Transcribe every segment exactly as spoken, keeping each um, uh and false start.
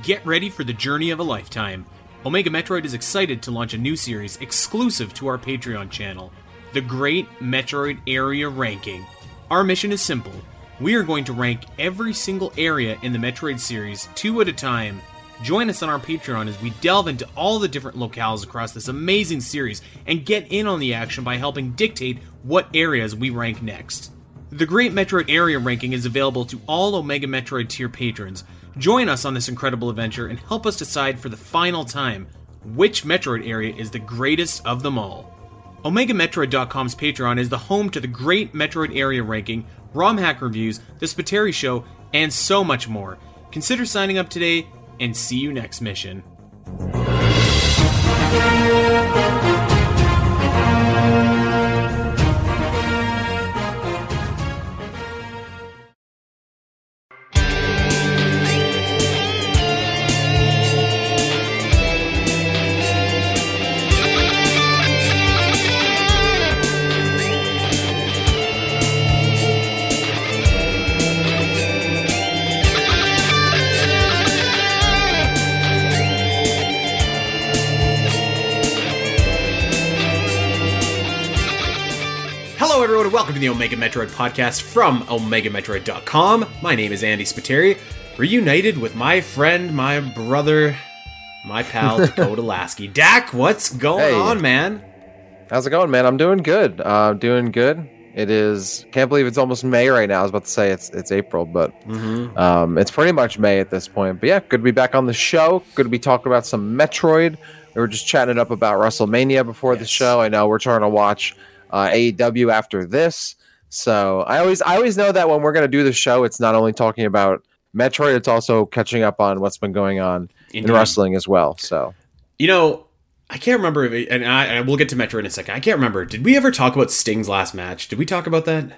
Get ready for the journey of a lifetime. Omega Metroid is excited to launch a new series exclusive to our Patreon channel, The Great Metroid Area Ranking. Our mission is simple. We are going to rank every single area in the Metroid series two at a time. Join us on our Patreon as we delve into all the different locales across this amazing series and get in on the action by helping dictate what areas we rank next. The Great Metroid Area Ranking is available to all Omega Metroid tier patrons. Join us on this incredible adventure and help us decide for the final time which Metroid area is the greatest of them all. Omega Metroid dot com's Patreon is the home to the Great Metroid Area Ranking, ROM hack reviews, the Spiteri Show, and so much more. Consider signing up today, and see you next mission. Everyone, and welcome to the Omega Metroid podcast from Omega Metroid dot com. My name is Andy Spiteri, reunited with my friend, my brother, my pal, Dakota Lasky. Dak, what's going hey. on, man? How's it going, man? I'm doing good. Uh, doing good. It is, can't believe it's almost May right now. I was about to say it's it's April, but mm-hmm. um, it's pretty much May at this point. But yeah, good to be back on the show. Good to be talking about some Metroid. We were just chatting up about WrestleMania before yes. the show. I know we're trying to watch Uh, A E W after this, so I always I always know that when we're going to do the show, it's not only talking about Metroid, it's also catching up on what's been going on Indeed. in wrestling as well. So, you know, I can't remember, if it, and, I, and we'll get to Metroid in a second. I can't remember. Did we ever talk about Sting's last match? Did we talk about that?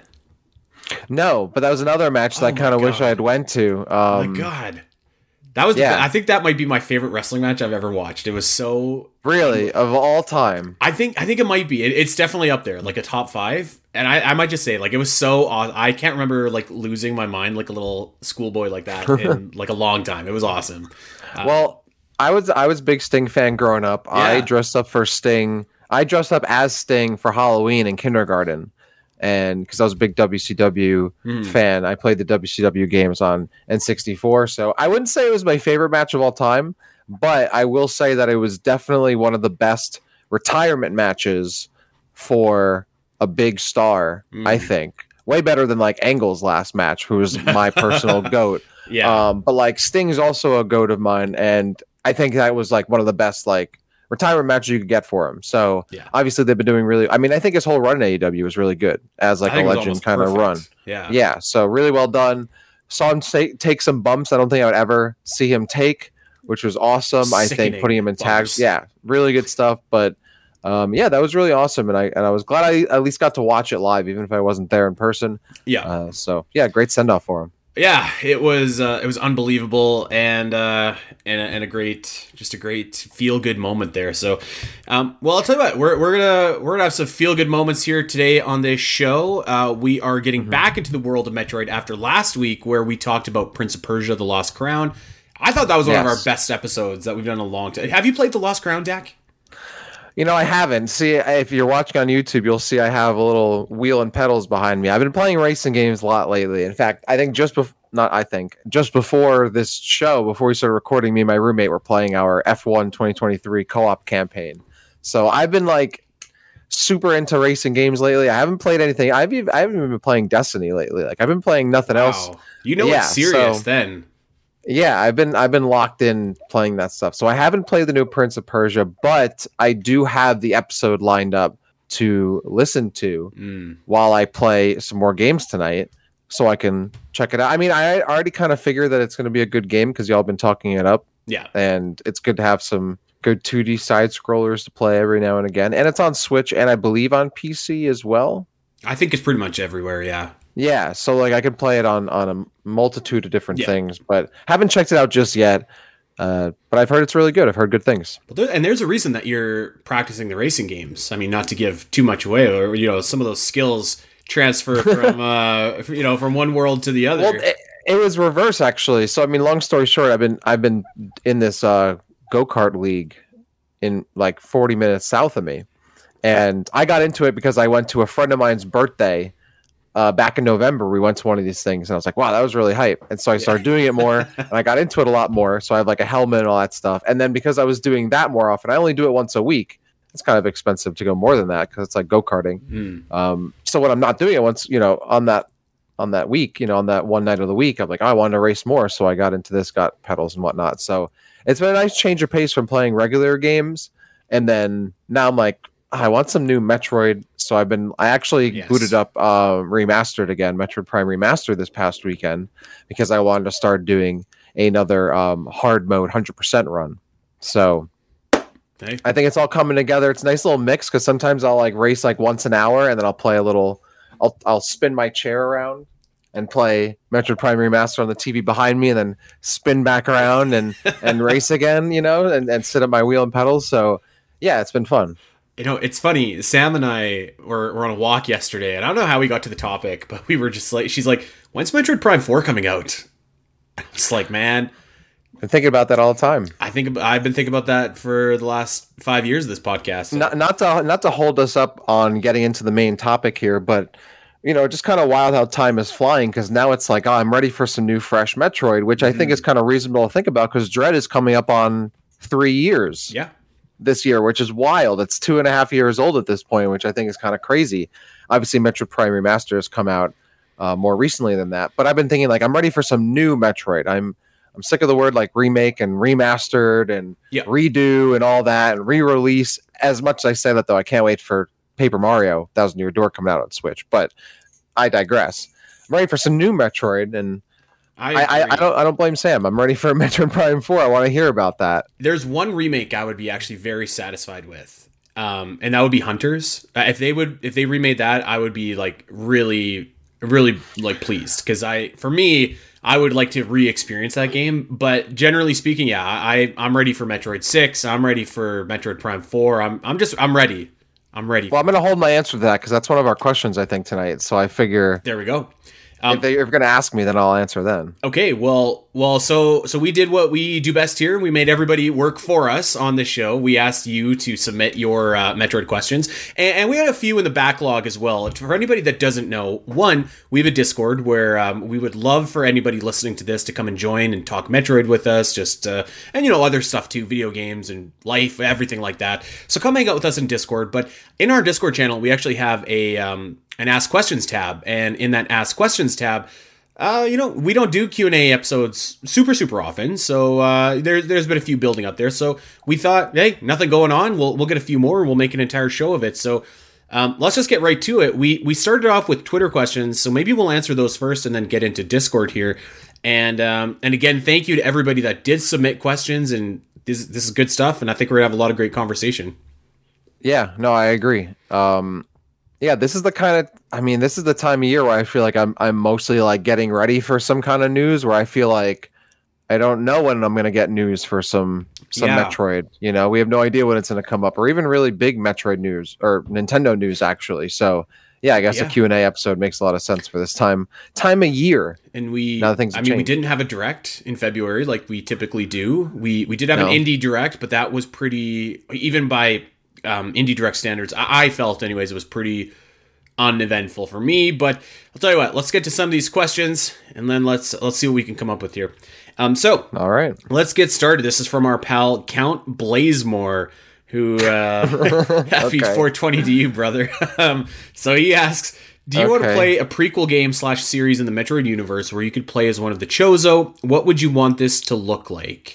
No, but that was another match that oh I kind of wish I had went to. Um, oh my God. That was, yeah. the, I think that might be my favorite wrestling match I've ever watched. It was so really of all time. I think I think it might be. It, it's definitely up there, like a top five. And I, I might just say, like, it was so awesome. I can't remember like losing my mind like a little schoolboy like that in like a long time. It was awesome. Uh, well, I was I was a big Sting fan growing up. Yeah. I dressed up for Sting. I dressed up as Sting for Halloween in kindergarten. And because I was a big W C W mm. fan, I played the W C W games on N sixty-four. So I wouldn't say it was my favorite match of all time, but I will say that it was definitely one of the best retirement matches for a big star, mm. I think. Way better than like Angle's last match, who was my personal GOAT. Yeah. Um, but like Sting's also a GOAT of mine, and I think that was like one of the best like retirement matches you could get for him. So yeah. obviously they've been doing really, I mean, I think his whole run in A E W was really good as like a legend kind of run. Yeah. Yeah. So really well done. Saw him say, take some bumps I don't think I would ever see him take, which was awesome. Sickening I think putting him in tags. bumps. Yeah. Really good stuff. But um, yeah, that was really awesome. And I, and I was glad I at least got to watch it live, even if I wasn't there in person. Yeah. Uh, so yeah, great send off for him. Yeah, it was uh, it was unbelievable and uh, and and a great just a great feel good moment there. So, um, well, I'll tell you what, we're we're gonna we're gonna have some feel good moments here today on this show. Uh, we are getting mm-hmm. back into the world of Metroid after last week where we talked about Prince of Persia: The Lost Crown. I thought that was one yes. of our best episodes that we've done in a long time. Have you played The Lost Crown, Dak? You know, I haven't. See, if you're watching on YouTube, you'll see I have a little wheel and pedals behind me. I've been playing racing games a lot lately. In fact, I think just before, not I think, just before this show, before we started recording, me and my roommate were playing our F one twenty twenty-three co-op campaign. So I've been like super into racing games lately. I haven't played anything. I've even, I haven't even been playing Destiny lately. Like I've been playing nothing wow. else. You know, yeah, it's serious so, then. Yeah, I've been I've been locked in playing that stuff. So I haven't played the new Prince of Persia, but I do have the episode lined up to listen to mm. while I play some more games tonight, so I can check it out. I mean, I already kind of figured that it's going to be a good game because y'all been talking it up. Yeah, and it's good to have some good two D side scrollers to play every now and again. And it's on Switch and I believe on P C as well. I think it's pretty much everywhere. Yeah. Yeah, so like I can play it on, on a multitude of different yeah. things, but haven't checked it out just yet. Uh, but I've heard it's really good. I've heard good things. Well, there, and there's a reason that you're practicing the racing games. I mean, not to give too much away, or you know, some of those skills transfer from uh, you know from one world to the other. Well, It was reverse actually. So I mean, long story short, I've been I've been in this uh, go-kart league in like forty minutes south of me, and I got into it because I went to a friend of mine's birthday uh, back in November. We went to one of these things, and I was like, "Wow, that was really hype!" And so I started doing it more, and I got into it a lot more. So I have like a helmet and all that stuff. And then because I was doing that more often, I only do it once a week. It's kind of expensive to go more than that because it's like go-karting. Mm. Um, so when I'm not doing it once, you know, on that on that week, you know, on that one night of the week, I'm like, oh, I wanted to race more. So I got into this, got pedals and whatnot. So it's been a nice change of pace from playing regular games. And then now I'm like, I want some new Metroid. So I've been, I actually yes. booted up uh, Remastered again, Metroid Prime Remastered this past weekend because I wanted to start doing another um, hard mode one hundred percent run. So hey. I think it's all coming together. It's a nice little mix because sometimes I'll like race like once an hour and then I'll play a little, I'll I'll spin my chair around and play Metroid Prime Remastered on the T V behind me and then spin back around and, and race again, you know, and, and sit at my wheel and pedals. So yeah, it's been fun. You know, it's funny. Sam and I were, were on a walk yesterday, and I don't know how we got to the topic, but we were just like, she's like, when's Metroid Prime four coming out? It's like, man, I'm thinking about that all the time. I think I've been thinking about that for the last five years of this podcast. Not, not to not to hold us up on getting into the main topic here, but you know, just kind of wild how time is flying because now it's like, oh, I'm ready for some new, fresh Metroid, which mm-hmm. I think is kind of reasonable to think about because Dread is coming up on three years. Yeah. This year, which is wild. It's two and a half years old at this point, which I think is kind of crazy. Obviously, Metroid Prime Remaster has come out uh, more recently than that, but I've been thinking like I'm ready for some new Metroid. I'm I'm sick of the word like remake and remastered and yeah. redo and all that and re-release. As much as I say that, though, I can't wait for Paper Mario Thousand Year Door coming out on Switch. But I digress. I'm ready for some new Metroid, and I, I, I don't I don't blame Sam. I'm ready for Metroid Prime four. I want to hear about that. There's one remake I would be actually very satisfied with, um, and that would be Hunters. Uh, if they would if they remade that, I would be like really really like pleased because I for me I would like to re-experience that game. But generally speaking, yeah, I I'm ready for Metroid six. I'm ready for Metroid Prime four. I'm I'm just I'm ready. I'm ready. Well, I'm going to hold my answer to that because that's one of our questions I think tonight. So I figure there we go. Um, if they're going to ask me, then I'll answer then. Okay, well, well, so so we did what we do best here. We made everybody work for us on this show. We asked you to submit your uh, Metroid questions, and, and we had a few in the backlog as well. For anybody that doesn't know, one, we have a Discord where um, we would love for anybody listening to this to come and join and talk Metroid with us, just uh, and you know other stuff too, video games and life, everything like that. So come hang out with us in Discord. But in our Discord channel, we actually have a um, an Ask Questions tab, and in that Ask Questions tab, uh, you know, we don't do Q and A episodes super, super often, so uh, there, there's been a few building up there, so we thought, hey, nothing going on, we'll we'll get a few more, and we'll make an entire show of it, so um, let's just get right to it. We we started off with Twitter questions, so maybe we'll answer those first and then get into Discord here, and um, and again, thank you to everybody that did submit questions, and this, this is good stuff, and I think we're going to have a lot of great conversation. Yeah, no, I agree. Um... Yeah, this is the kind of, I mean, this is the time of year where I feel like I'm I'm mostly like getting ready for some kind of news where I feel like I don't know when I'm going to get news for some some yeah. Metroid. You know, we have no idea when it's going to come up or even really big Metroid news or Nintendo news, actually. So, yeah, I guess yeah. a Q and A episode makes a lot of sense for this time time of year. And we, now things I mean, changed. we didn't have a direct in February like we typically do. We, we did have no. an indie direct, but that was pretty, even by... Um, indie direct standards, I-, I felt anyways it was pretty uneventful for me, but I'll tell you what, let's get to some of these questions and then let's let's see what we can come up with here. Um, so all right, let's get started. This is from our pal Count Blazemore, who uh, happy okay. four twenty to you, brother. um, so he asks, do you okay. want to play a prequel game slash series in the Metroid universe where you could play as one of the Chozo? What would you want this to look like?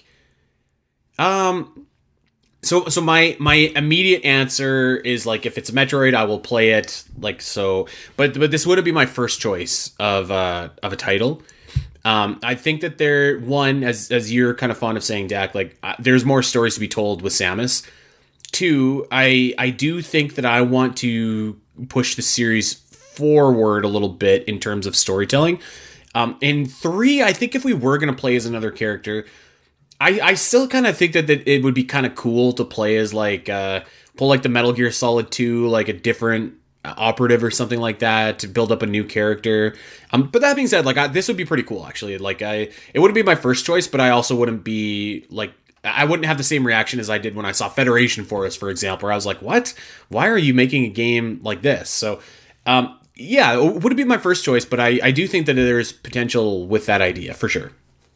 Um So, so my my immediate answer is like, if it's Metroid, I will play it like so. But but this wouldn't be my first choice of uh, of a title. Um, I think that there one as as you're kind of fond of saying, Dak, like uh, there's more stories to be told with Samus. Two, I I do think that I want to push the series forward a little bit in terms of storytelling. Um, and three, I think if we were going to play as another character, I, I still kind of think that, that it would be kind of cool to play as like uh, pull like the Metal Gear Solid two, like a different operative or something like that to build up a new character. Um, but that being said, like I, this would be pretty cool actually. Like I, it wouldn't be my first choice, but I also wouldn't be like, I wouldn't have the same reaction as I did when I saw Federation Force, for example, where I was like, what? Why are you making a game like this? So, um, yeah, it would be my first choice, but I, I do think that there's potential with that idea for sure.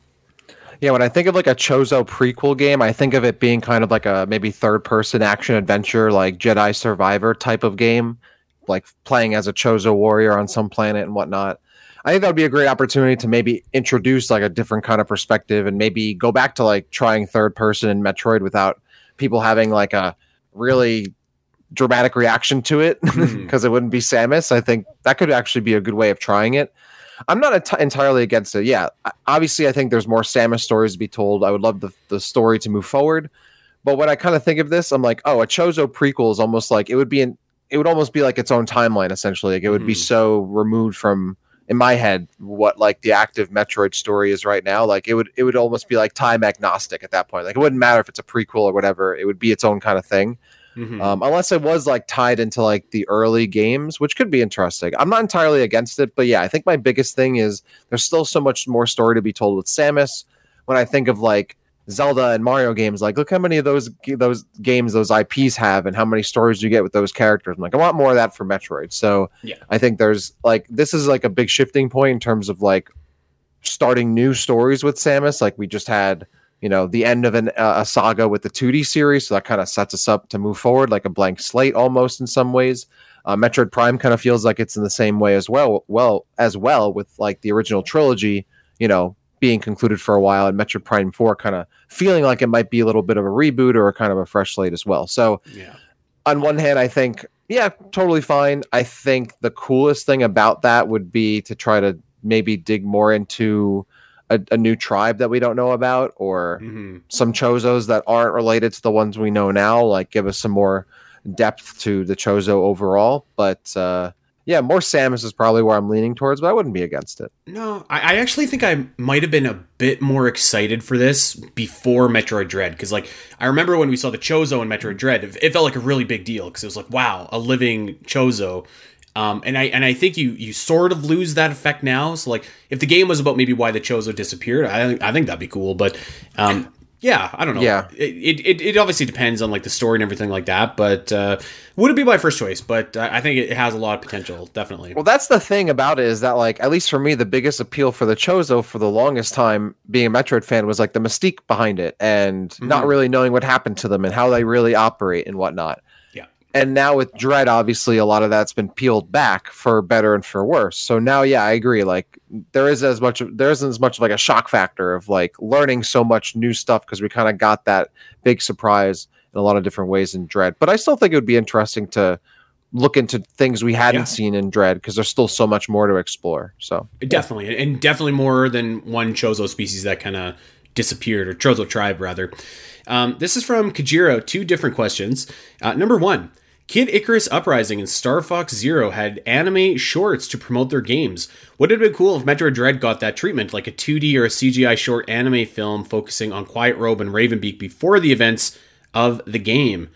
Yeah, when I think of like a Chozo prequel game, I think of it being kind of like a maybe third-person action adventure, like Jedi Survivor type of game, like playing as a Chozo warrior on some planet and whatnot. I think that would be a great opportunity to maybe introduce like a different kind of perspective and maybe go back to like trying third-person in Metroid without people having like a really dramatic reaction to it because mm. it wouldn't be Samus. I think that could actually be a good way of trying it. I'm not ent- entirely against it. Yeah, obviously, I think there's more Samus stories to be told. I would love the, the story to move forward. But when I kind of think of this, I'm like, oh, a Chozo prequel is almost like it would be an, it would almost be like its own timeline, essentially. Like it would mm. be so removed from, in my head, what like the active Metroid story is right now. Like it would it would almost be like time agnostic at that point. Like it wouldn't matter if it's a prequel or whatever. It would be its own kind of thing. Mm-hmm. Um, unless it was like tied into like the early games, which could be interesting. I'm not entirely against it, but yeah, I think my biggest thing is there's still so much more story to be told with Samus. When I think of like Zelda and Mario games, like look how many of those those games those I Ps have and how many stories you get with those characters. I'm like, I want more of that for Metroid. So yeah, I think there's like this is like a big shifting point in terms of like starting new stories with Samus. Like we just had, you know, the end of an, uh, a saga with the two D series, so that kind of sets us up to move forward, like a blank slate almost in some ways. Uh, Metroid Prime kind of feels like it's in the same way as well, well as well with like the original trilogy, you know, being concluded for a while, and Metroid Prime four kind of feeling like it might be a little bit of a reboot or a kind of a fresh slate as well. So, yeah. On one hand, I think, yeah, totally fine. I think the coolest thing about that would be to try to maybe dig more into A, a new tribe that we don't know about, or mm-hmm. some Chozos that aren't related to the ones we know now, like give us some more depth to the Chozo overall. But uh, yeah, more Samus is probably where I'm leaning towards, but I wouldn't be against it. No, I, I actually think I might have been a bit more excited for this before Metroid Dread, because like I remember when we saw the Chozo in Metroid Dread, it, it felt like a really big deal, because it was like, wow, a living Chozo. Um, and I and I think you you sort of lose that effect now. So like if the game was about maybe why the Chozo disappeared, I I think that'd be cool. But um, yeah, I don't know. Yeah, it, it it obviously depends on like the story and everything like that. But uh, wouldn't be my first choice. But uh, I think it has a lot of potential, definitely. Well, that's the thing about it is that like at least for me, the biggest appeal for the Chozo for the longest time, being a Metroid fan, was like the mystique behind it and mm-hmm. not really knowing what happened to them and how they really operate and whatnot. And now with Dread, obviously, a lot of that's been peeled back for better and for worse. So now, yeah, I agree. Like there is as much, there isn't as much of like a shock factor of like learning so much new stuff because we kind of got that big surprise in a lot of different ways in Dread. But I still think it would be interesting to look into things we hadn't yeah. seen in Dread because there's still so much more to explore. So definitely, yeah. and definitely more than one Chozo species that kind of disappeared, or Chozo tribe rather. Um, this is from Kajiro. Two different questions. Uh, number one. Kid Icarus Uprising and Star Fox Zero had anime shorts to promote their games. Would it have been cool if Metroid Dread got that treatment, like a two D or a C G I short anime film focusing on Quiet Robe and Ravenbeak before the events of the game?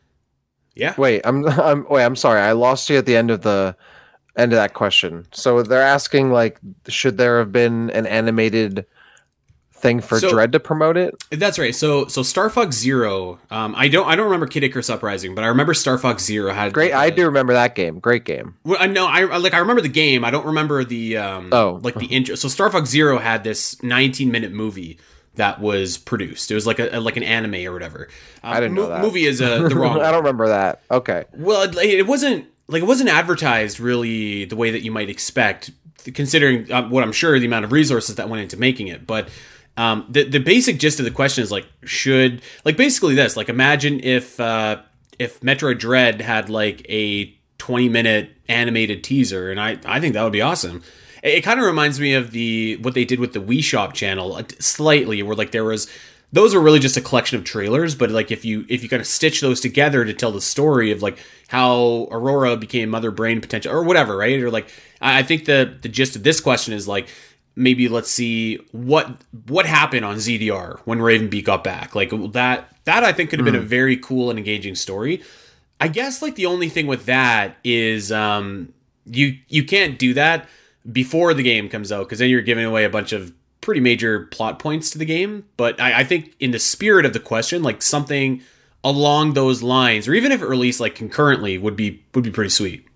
Yeah. Wait, I'm, I'm wait, I'm sorry. I lost you at the end of the end of that question. So they're asking, like, should there have been an animated thing for so, Dread to promote it? That's right. So so Star Fox Zero, um, I don't I don't remember Kid Icarus Uprising, but I remember Star Fox Zero had great. Uh, I do remember that game. Great game. Well, I know I like I remember the game. I don't remember the um, oh like the intro. So Star Fox Zero had this nineteen minute movie that was produced. It was like a, a like an anime or whatever. Um, I didn't know mo- that. Movie is uh, the wrong. I don't remember that. Okay. Well, it, it wasn't like it wasn't advertised really the way that you might expect, considering uh, what I'm sure the amount of resources that went into making it, but. Um, the the basic gist of the question is like, should like basically this, like imagine if uh, if Metroid Dread had like a twenty minute animated teaser, and I, I think that would be awesome. It, it kind of reminds me of the what they did with the Wii Shop channel slightly, where like there was those were really just a collection of trailers, but like if you if you kind of stitch those together to tell the story of like how Aurora became Mother Brain potential or whatever, right? Or like I, I think the the gist of this question is like. Maybe let's see what what happened on Z D R when Ravenbeak got back. Like that that I think could have been mm. a very cool and engaging story. I guess like the only thing with that is um, you you can't do that before the game comes out, because then you're giving away a bunch of pretty major plot points to the game. But I, I think in the spirit of the question, like something along those lines, or even if it released like concurrently, would be would be pretty sweet.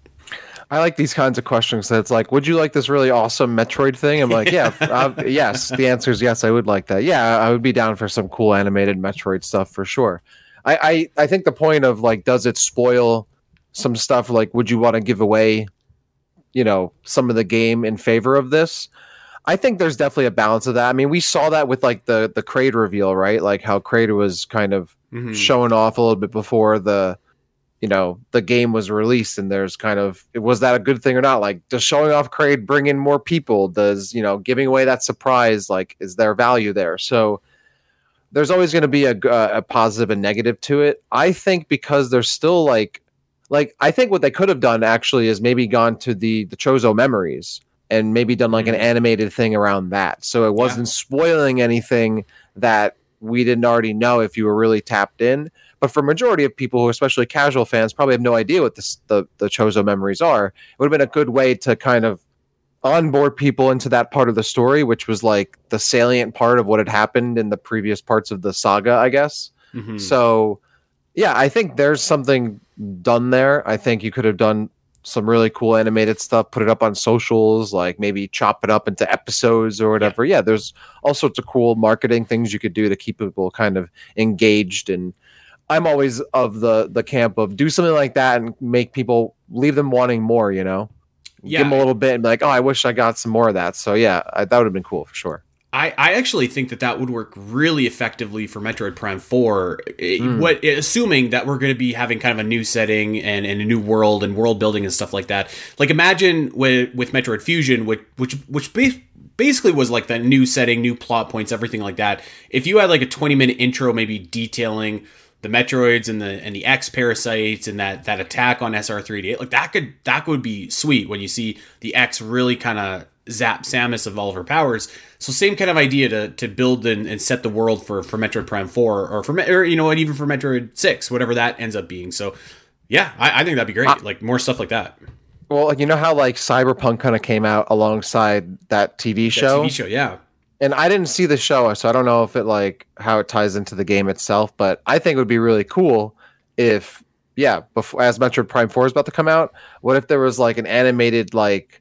I like these kinds of questions. That it's like, would you like this really awesome Metroid thing? I'm like, yeah, uh, yes. The answer is yes. I would like that. Yeah, I would be down for some cool animated Metroid stuff for sure. I, I, I think the point of like, does it spoil some stuff? Like, would you want to give away, you know, some of the game in favor of this? I think there's definitely a balance of that. I mean, we saw that with like the the Kraid reveal, right? Like how Kraid was kind of mm-hmm. showing off a little bit before the, you know, the game was released, and there's kind of, was that a good thing or not? Like, does showing off Kraid bring in more people? Does, you know, giving away that surprise, like, is there value there? So there's always going to be a, a positive and negative to it. I think because there's still like, like, I think what they could have done actually is maybe gone to the, the Chozo memories and maybe done like mm-hmm. an animated thing around that. So it wasn't yeah. spoiling anything that we didn't already know if you were really tapped in. But for majority of people, who especially casual fans, probably have no idea what this, the the Chozo memories are. It would have been a good way to kind of onboard people into that part of the story, which was like the salient part of what had happened in the previous parts of the saga, I guess. Mm-hmm. So, yeah, I think there's something done there. I think you could have done some really cool animated stuff, put it up on socials, like maybe chop it up into episodes or whatever. Yeah, yeah there's all sorts of cool marketing things you could do to keep people kind of engaged. And I'm always of the the camp of do something like that and make people, leave them wanting more, you know? Yeah. Give them a little bit and be like, oh, I wish I got some more of that. So yeah, I, that would have been cool for sure. I, I actually think that that would work really effectively for Metroid Prime four. Mm. What, assuming that we're going to be having kind of a new setting and, and a new world and world building and stuff like that. Like imagine with, with Metroid Fusion, which which which basically was like the new setting, new plot points, everything like that. If you had like a twenty minute intro, maybe detailing the Metroids and the and the X parasites and that that attack on S R three eighty-eight, like that could that would be sweet when you see the X really kind of zap Samus of all of her powers. So same kind of idea to to build and, and set the world for for Metroid Prime four or for or you know what, even for Metroid six, whatever that ends up being. So yeah, I, I think that'd be great. Uh, like more stuff like that. Well, you know how like Cyberpunk kind of came out alongside that T V show. That T V show, yeah. And I didn't see the show, so I don't know if it like how it ties into the game itself. But I think it would be really cool if, yeah, before as Metroid Prime four is about to come out, what if there was like an animated like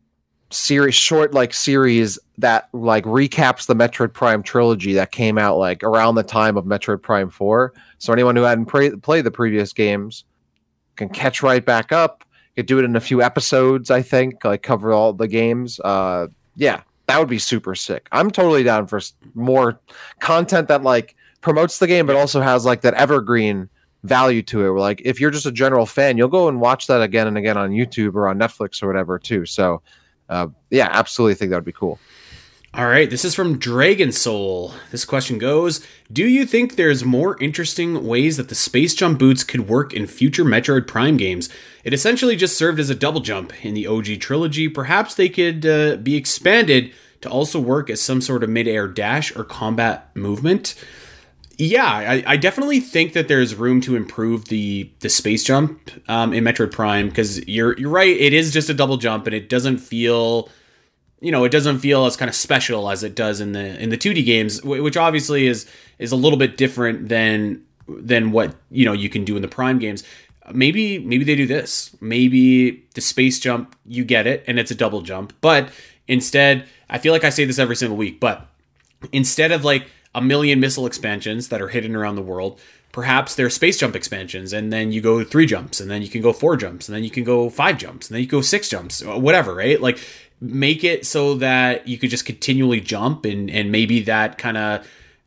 series, short like series that like recaps the Metroid Prime trilogy that came out like around the time of Metroid Prime four. So anyone who hadn't pre- played the previous games can catch right back up. Could do it in a few episodes, I think, like cover all the games. Uh, yeah. That would be super sick. I'm totally down for more content that like promotes the game, but also has like that evergreen value to it. Where like if you're just a general fan, you'll go and watch that again and again on YouTube or on Netflix or whatever too. So uh, yeah, absolutely think that would be cool. All right, this is from Dragon Soul. This question goes, do you think there's more interesting ways that the space jump boots could work in future Metroid Prime games? It essentially just served as a double jump in the O G trilogy. Perhaps they could uh, be expanded to also work as some sort of mid-air dash or combat movement. Yeah, I, I definitely think that there's room to improve the the space jump um, in Metroid Prime, because you're you're right, it is just a double jump and it doesn't feel... You know, it doesn't feel as kind of special as it does in the in the two D games, which obviously is is a little bit different than than what, you know, you can do in the Prime games. Maybe maybe they do this. Maybe the space jump, you get it, and it's a double jump. But instead, I feel like I say this every single week, but instead of like a million missile expansions that are hidden around the world, perhaps they're space jump expansions, and then you go three jumps, and then you can go four jumps, and then you can go five jumps, and then you go six jumps, whatever, right? Like, make it so that you could just continually jump, and, and maybe that kind of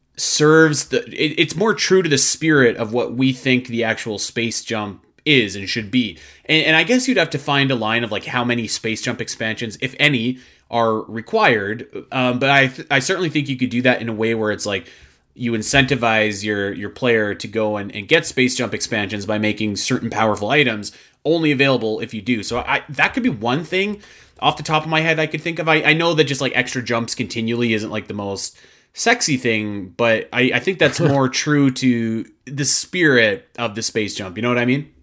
serves the... It, it's more true to the spirit of what we think the actual space jump is and should be. And, and I guess you'd have to find a line of like how many space jump expansions, if any, are required. Um, but I th- I certainly think you could do that in a way where it's like you incentivize your your player to go and, and get space jump expansions by making certain powerful items only available if you do. So I that could be one thing off the top of my head I could think of. I, I know that just like extra jumps continually isn't like the most sexy thing, but I, I think that's more true to the spirit of the space jump. You know what I mean?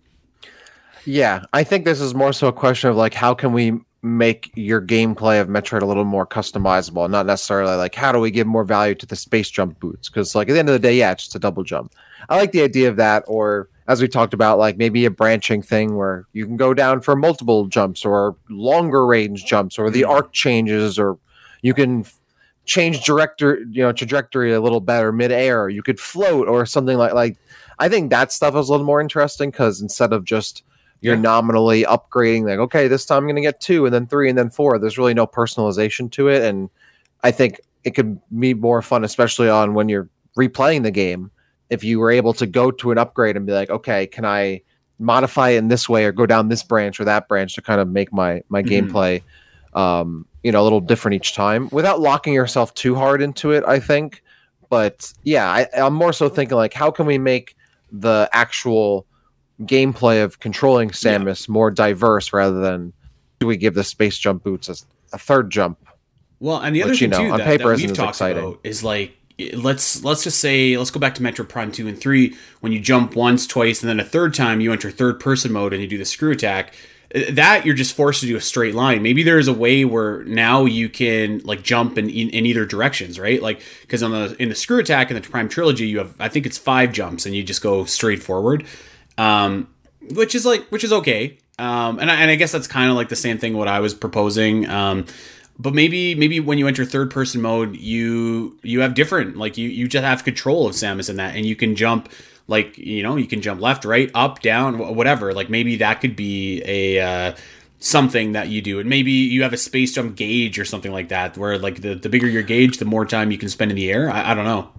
Yeah, I think this is more so a question of like, how can we make your gameplay of Metroid a little more customizable, not necessarily like, how do we give more value to the space jump boots? Because like at the end of the day, yeah, it's just a double jump. I like the idea of that, or as we talked about, like maybe a branching thing where you can go down for multiple jumps or longer range jumps, or the arc changes, or you can change director, you know, trajectory a little better mid-air. You could float or something like like. I think that stuff is a little more interesting because instead of just you're yeah. nominally upgrading, like, okay, this time I'm going to get two and then three and then four. There's really no personalization to it. And I think it could be more fun, especially on when you're replaying the game. If you were able to go to an upgrade and be like, okay, can I modify it in this way or go down this branch or that branch to kind of make my, my mm-hmm. gameplay, um, you know, a little different each time without locking yourself too hard into it, I think. But yeah, I, I'm more so thinking like, how can we make the actual gameplay of controlling Samus yeah. more diverse rather than do we give the space jump boots a, a third jump? Well, and the other which, thing you know, too on that, paper that isn't we've as talked exciting. about is like, let's let's just say let's go back to Metroid Prime two and three. When you jump once, twice, and then a third time, you enter third person mode and you do the screw attack. That you're just forced to do a straight line. Maybe there is a way where now you can like jump in in, in either directions, right? Like because on the in the screw attack in the Prime trilogy, you have I think it's five jumps and you just go straight forward, um, which is like which is okay. Um, and I, and I guess that's kind of like the same thing what I was proposing. Um, but maybe maybe when you enter third person mode, you you have different like you you just have control of Samus in that, and you can jump. Like, you know, you can jump left, right, up, down, whatever. Like maybe that could be a uh, something that you do. And maybe you have a space jump gauge or something like that, where like the, the bigger your gauge, the more time you can spend in the air. I, I don't know.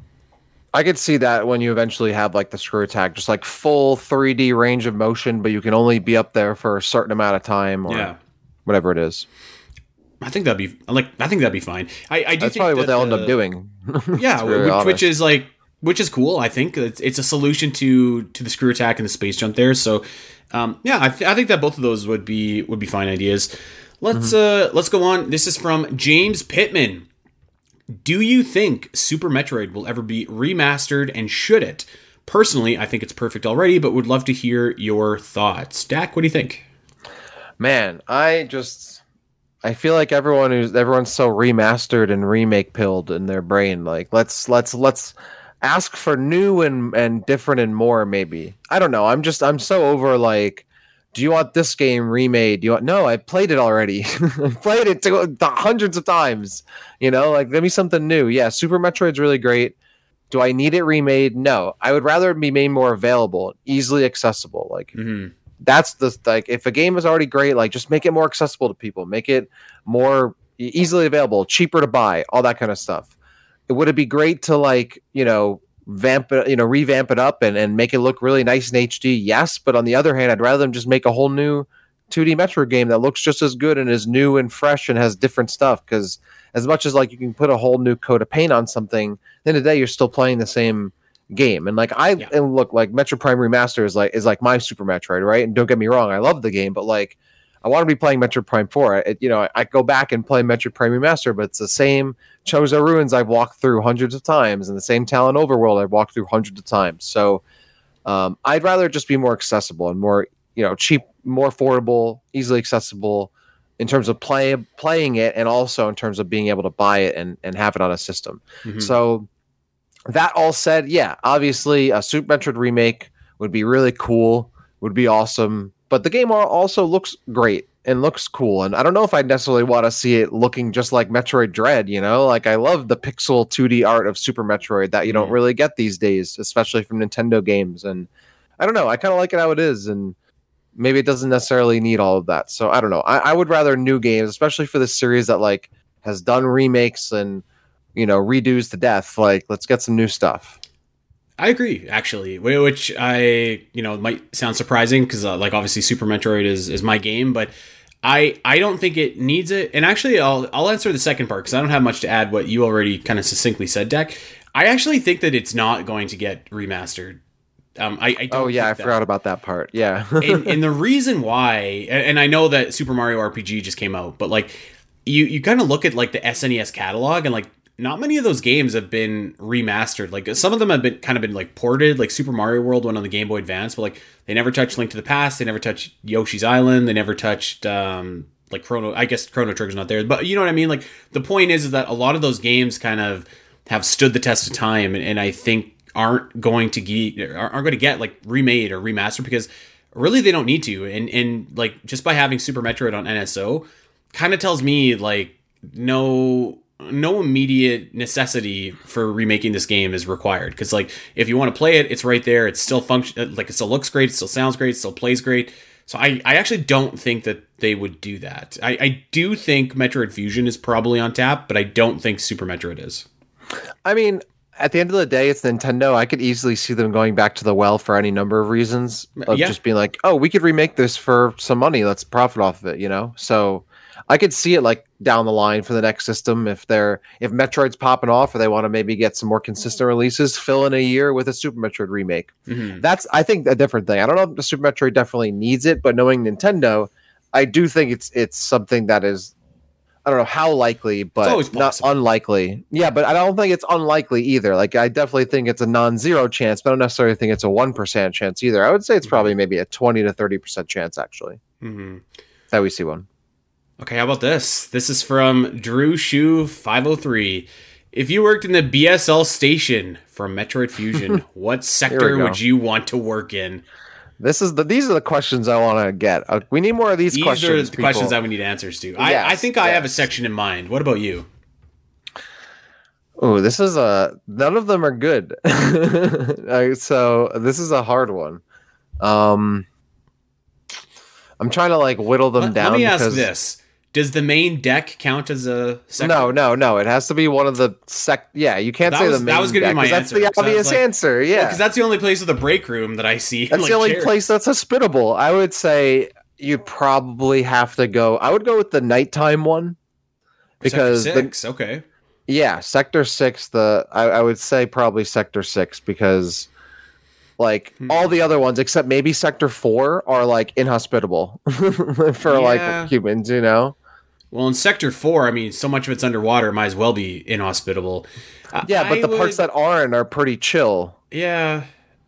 I could see that when you eventually have like the screw attack, just like full three D range of motion, but you can only be up there for a certain amount of time or yeah. whatever it is. I think that'd be like, I think that'd be fine. I, I do That's think probably that, what they'll end uh, up doing. Yeah, which, which is like, Which is cool. I think it's, it's a solution to to the screw attack and the space jump there. So, um, yeah, I, th- I think that both of those would be would be fine ideas. Let's mm-hmm. uh, let's go on. This is from James Pittman. Do you think Super Metroid will ever be remastered, and should it? Personally, I think it's perfect already, but would love to hear your thoughts. Dak, what do you think? Man, I just I feel like everyone who's everyone's so remastered and remake pilled in their brain. Like let's let's let's. ask for new and, and different and more, maybe. I don't know. I'm just, I'm so over, like, do you want this game remade? Do you want, no, I played it already. I played it to, to hundreds of times. You know, like, give me something new. Yeah, Super Metroid's really great. Do I need it remade? No. I would rather it be made more available, easily accessible. Like, mm-hmm. that's the, like, if a game is already great, like, just make it more accessible to people. Make it more easily available, cheaper to buy, all that kind of stuff. Would it be great to like, you know, vamp it, you know, revamp it up and, and make it look really nice in H D? Yes. But on the other hand, I'd rather them just make a whole new two D Metroid game that looks just as good and is new and fresh and has different stuff. Because as much as like you can put a whole new coat of paint on something, at the end of the day, you're still playing the same game. And like, I, yeah. and look, like Metroid Prime Remaster is like, is like my Super Metroid, right? And don't get me wrong, I love the game, but like, I want to be playing Metroid Prime four. It, you know, I, I go back and play Metroid Prime Remaster, but it's the same Chozo Ruins I've walked through hundreds of times, and the same Talon Overworld I've walked through hundreds of times. So um, I'd rather just be more accessible and more, you know, cheap, more affordable, easily accessible in terms of play playing it, and also in terms of being able to buy it and, and have it on a system. Mm-hmm. So that all said, yeah, obviously a Super Metroid remake would be really cool, would be awesome. But the game also looks great and looks cool. And I don't know if I necessarily want to see it looking just like Metroid Dread, you know? Like, I love the pixel two D art of Super Metroid that you don't really get these days, especially from Nintendo games. And I don't know. I kind of like it how it is. And maybe it doesn't necessarily need all of that. So I don't know. I, I would rather new games, especially for this series that, like, has done remakes and, you know, redos to death. Like, let's get some new stuff. I agree, actually, which I, you know, might sound surprising because, uh, like, obviously Super Metroid is, is my game, but I I don't think it needs it. And actually, I'll I'll answer the second part because I don't have much to add what you already kind of succinctly said, Dak. I actually think that it's not going to get remastered. Um, I, I don't oh, yeah, I that. forgot about that part. Yeah. and, and the reason why, and I know that Super Mario R P G just came out, but, like, you, you kind of look at, like, the S N E S catalog and, like, not many of those games have been remastered. Like some of them have been kind of been like ported, like Super Mario World went on the Game Boy Advance, but like they never touched Link to the Past, they never touched Yoshi's Island, they never touched um like Chrono. I guess Chrono Trigger's not there, but you know what I mean. Like the point is, is that a lot of those games kind of have stood the test of time, and, and I think aren't going to get aren't going to get like remade or remastered because really they don't need to. And and like just by having Super Metroid on N S O, kind of tells me like no. no immediate necessity for remaking this game is required, because like if you want to play it, it's right there, it's still function, like it still looks great, it still sounds great, it still plays great. So I, I actually don't think that they would do that. I, I do think Metroid Fusion is probably on tap, but I don't think Super Metroid is. I mean, at the end of the day, it's Nintendo. I could easily see them going back to the well for any number of reasons of yeah. just being like, oh, we could remake this for some money, let's profit off of it, you know? So I could see it like down the line for the next system if they're if Metroid's popping off or they want to maybe get some more consistent releases, fill in a year with a Super Metroid remake. Mm-hmm. That's I think a different thing. I don't know if the Super Metroid definitely needs it, but knowing Nintendo, I do think it's it's something that is I don't know how likely, but not unlikely. Yeah, but I don't think it's unlikely either. Like I definitely think it's a non-zero chance, but I don't necessarily think it's a one percent chance either. I would say it's probably maybe a twenty to thirty percent chance actually mm-hmm. that we see one. Okay, how about this? This is from Drew Shu five oh three. If you worked in the B S L station from Metroid Fusion, what sector would you want to work in? This is the these are the questions I want to get. Uh, we need more of these, these questions. These are the people. questions that we need answers to. I, yes, I think I yes. have a section in mind. What about you? Oh, this is a none of them are good. uh, so this is a hard one. Um, I'm trying to like whittle them let, down. Let me ask this. Does the main deck count as a sector? No, no, no. It has to be one of the sec. Yeah, you can't that say was, the main That was going to be my that's answer. That's the obvious like, answer, yeah. Because well, that's the only place with a break room that I see. That's like, the only chairs. place that's hospitable. I would say you probably have to go. I would go with the nighttime one. Because Sector six, the, okay. Yeah, Sector six, the I, I would say probably Sector six because... Like hmm. all the other ones, except maybe Sector Four, are like inhospitable for yeah. like humans, you know. Well, in Sector Four, I mean, so much of it's underwater, it might as well be inhospitable. Yeah, but I the would, parts that aren't are pretty chill. Yeah,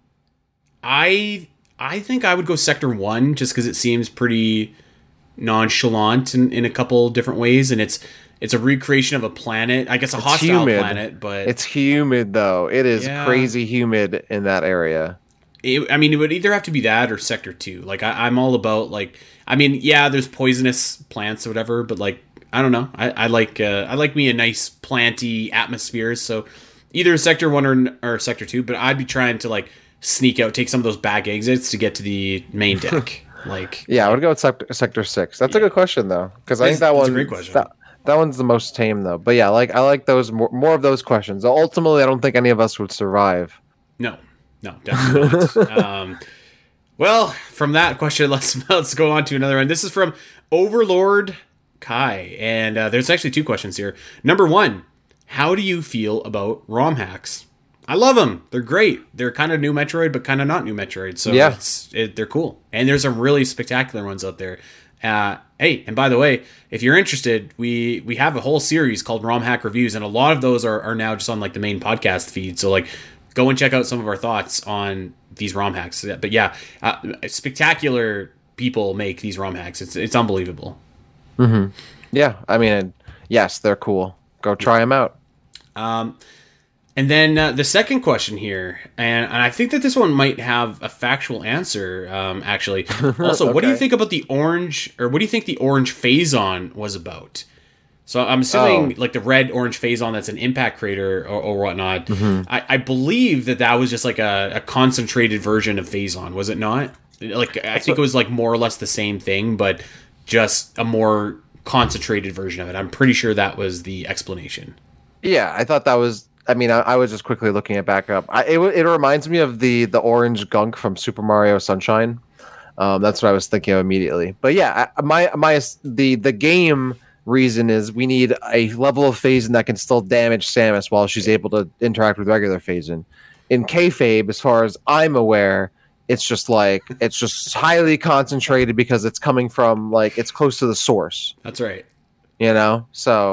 I I think I would go Sector One just because it seems pretty nonchalant in, in a couple different ways, and it's it's a recreation of a planet. I guess a it's hostile humid. planet, but it's humid though. It is yeah. crazy humid in that area. It, I mean, it would either have to be that or Sector Two. Like, I, I'm all about like, I mean, yeah, there's poisonous plants or whatever, but like, I don't know. I, I like, uh, I like me a nice planty atmosphere. So either Sector One or or Sector Two. But I'd be trying to like sneak out, take some of those back exits to get to the main deck. Like, yeah, I would go with Sector, sector Six. That's yeah. a good question though, because I think that one. A great question. That, that one's the most tame though. But yeah, like I like those more, more of those questions. Ultimately, I don't think any of us would survive. No. No, definitely not. um, well, from that question, let's let's go on to another one. This is from Overlord Kai, and uh, there's actually two questions here. Number one, how do you feel about ROM hacks? I love them. They're great. They're kind of new Metroid, but kind of not new Metroid. So yeah. it's, it, they're cool. And there's some really spectacular ones out there. Uh, hey, and by the way, if you're interested, we we have a whole series called ROM Hack Reviews, and a lot of those are, are now just on like the main podcast feed. So like, go and check out some of our thoughts on these ROM hacks. But yeah, uh, spectacular people make these ROM hacks. It's it's unbelievable. Mm-hmm. Yeah, I mean, yes, they're cool. Go try them out. Um, and then uh, the second question here, and, and I think that this one might have a factual answer, um, actually. Also, okay. What do you think about the orange, or what do you think the orange Phazon was about? So I'm assuming oh. like the red orange Phazon that's an impact crater or, or whatnot. Mm-hmm. I, I believe that that was just like a, a concentrated version of Phazon, was it not? Like I that's think what... it was like more or less the same thing, but just a more concentrated version of it. I'm pretty sure that was the explanation. Yeah, I thought that was. I mean, I, I was just quickly looking it back up. I, it it reminds me of the the orange gunk from Super Mario Sunshine. Um, that's what I was thinking of immediately. But yeah, my my the the game. Reason is we need a level of Phazon that can still damage Samus while she's able to interact with regular Phazon. In kayfabe, as far as I'm aware, it's just like it's just highly concentrated because it's coming from like it's close to the source. That's right. You know, so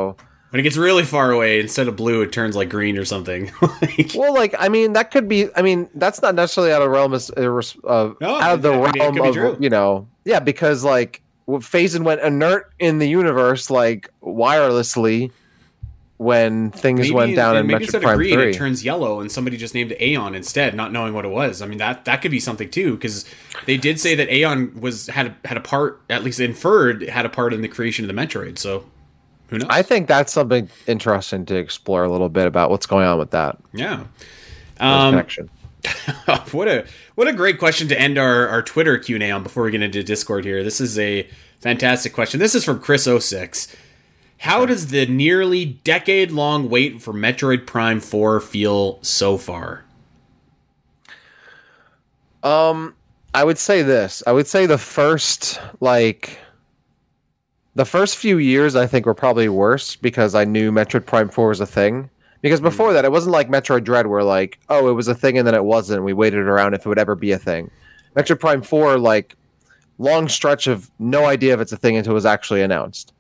When it gets really far away, instead of blue, it turns like green or something. like, well, like I mean, that could be. I mean, that's not necessarily out of realm of, uh, no, out of the I mean, realm of you know, yeah, because like Phazon went inert in the universe, like wirelessly. When things maybe, went down in maybe Metroid Prime green, three. It turns yellow, and somebody just named it Aeon instead, not knowing what it was. I mean, that that could be something too, because they did say that Aeon was had had a part, at least inferred, had a part in the creation of the Metroid. So, who knows? I think that's something interesting to explore a little bit about what's going on with that. Yeah, um, connection. what a what a great question to end our our Twitter Q and A on before we get into Discord here. This is a fantastic question. This is from Chris oh six. How does the nearly decade-long wait for Metroid Prime four feel so far? Um, I would say this. I would say the first, like, the first few years, I think, were probably worse because I knew Metroid Prime four was a thing. Because before mm-hmm. that, it wasn't like Metroid Dread where, like, oh, it was a thing and then it wasn't. We waited around if it would ever be a thing. Metroid Prime four, like, long stretch of no idea if it's a thing until it was actually announced.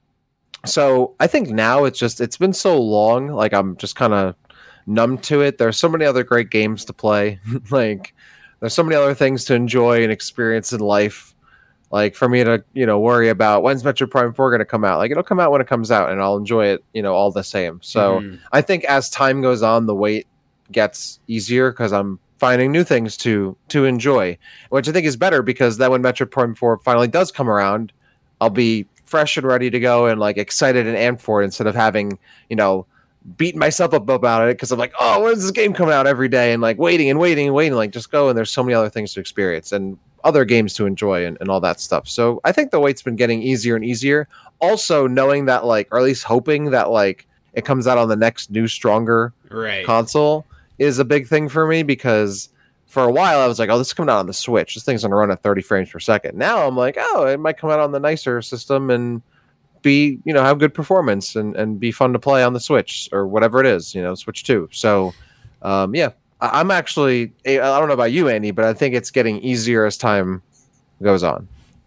So I think now it's just it's been so long, like I'm just kind of numb to it. There's so many other great games to play. Like there's so many other things to enjoy and experience in life. Like for me to, you know, worry about when's Metroid Prime four going to come out. Like it'll come out when it comes out and I'll enjoy it, you know, all the same. So mm. I think as time goes on, the wait gets easier because I'm finding new things to to enjoy, which I think is better because then when Metroid Prime four finally does come around, I'll be fresh and ready to go and like excited and amped for it instead of having, you know, beating myself up about it because I'm like, oh, when's this game coming out every day and like waiting and waiting and waiting, like just go and there's so many other things to experience and other games to enjoy and, and all that stuff. So I think the wait's been getting easier and easier. Also knowing that like, or at least hoping that like it comes out on the next new, stronger right. console is a big thing for me because for a while I was like, oh, this is coming out on the Switch. This thing's going to run at thirty frames per second. Now I'm like, oh, it might come out on the nicer system and be, you know, have good performance and, and be fun to play on the Switch or whatever it is, you know, Switch two. So, um, yeah, I, I'm actually, I don't know about you, Andy, but I think it's getting easier as time goes on.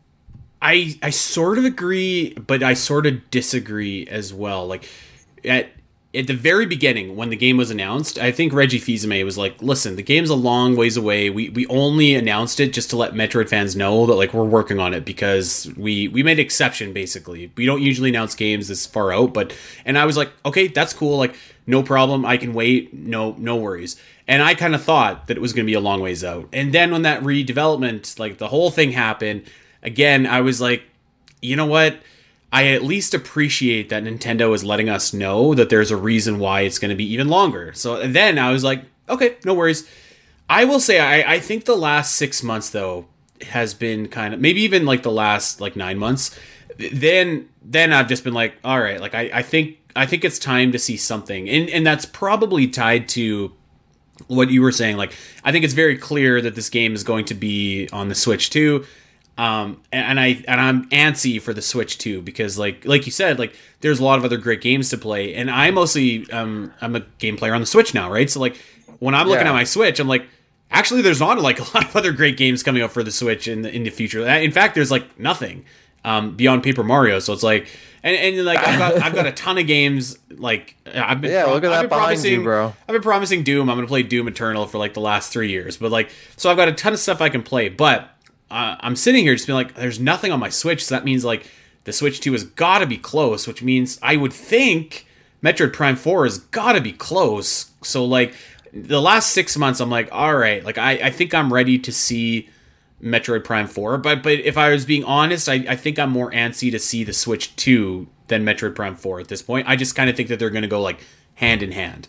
I I sort of agree, but I sort of disagree as well. Like at At the very beginning, when the game was announced, I think Reggie Fils-Aimé was like, listen, the game's a long ways away. We we only announced it just to let Metroid fans know that like we're working on it because we, we made exception, basically. We don't usually announce games this far out, but and I was like, okay, that's cool. Like, no problem. I can wait. No, no worries. And I kind of thought that it was going to be a long ways out. And then when that redevelopment, like the whole thing happened, again, I was like, you know what? I at least appreciate that Nintendo is letting us know that there's a reason why it's going to be even longer. So then I was like, okay, no worries. I will say, I, I think the last six months, though, has been kind of, maybe even like the last like nine months. Then then I've just been like, all right, like I, I think I think it's time to see something. And, and that's probably tied to what you were saying. Like, I think it's very clear that this game is going to be on the Switch too. Um, and, and I and I'm antsy for the Switch too because like like you said, like there's a lot of other great games to play, and I mostly um I'm a game player on the Switch now, right? So like when I'm looking yeah. at my Switch, I'm like, actually, there's not like a lot of other great games coming out for the Switch in the in the future. In fact, there's like nothing um beyond Paper Mario. So it's like and, and like I've got I've got a ton of games. Like I've been yeah, pro- look at I've that behind promising, you, bro. I've been promising Doom. I'm gonna play Doom Eternal for like the last three years, but like so I've got a ton of stuff I can play, but. Uh, I'm sitting here just being like, there's nothing on my Switch, so that means like the Switch two has got to be close, which means I would think Metroid Prime four has got to be close. So like the last six months, I'm like, all right, like I, I think I'm ready to see Metroid Prime four. But but if I was being honest, I, I think I'm more antsy to see the Switch two than Metroid Prime four at this point. I just kind of think that they're going to go like hand in hand.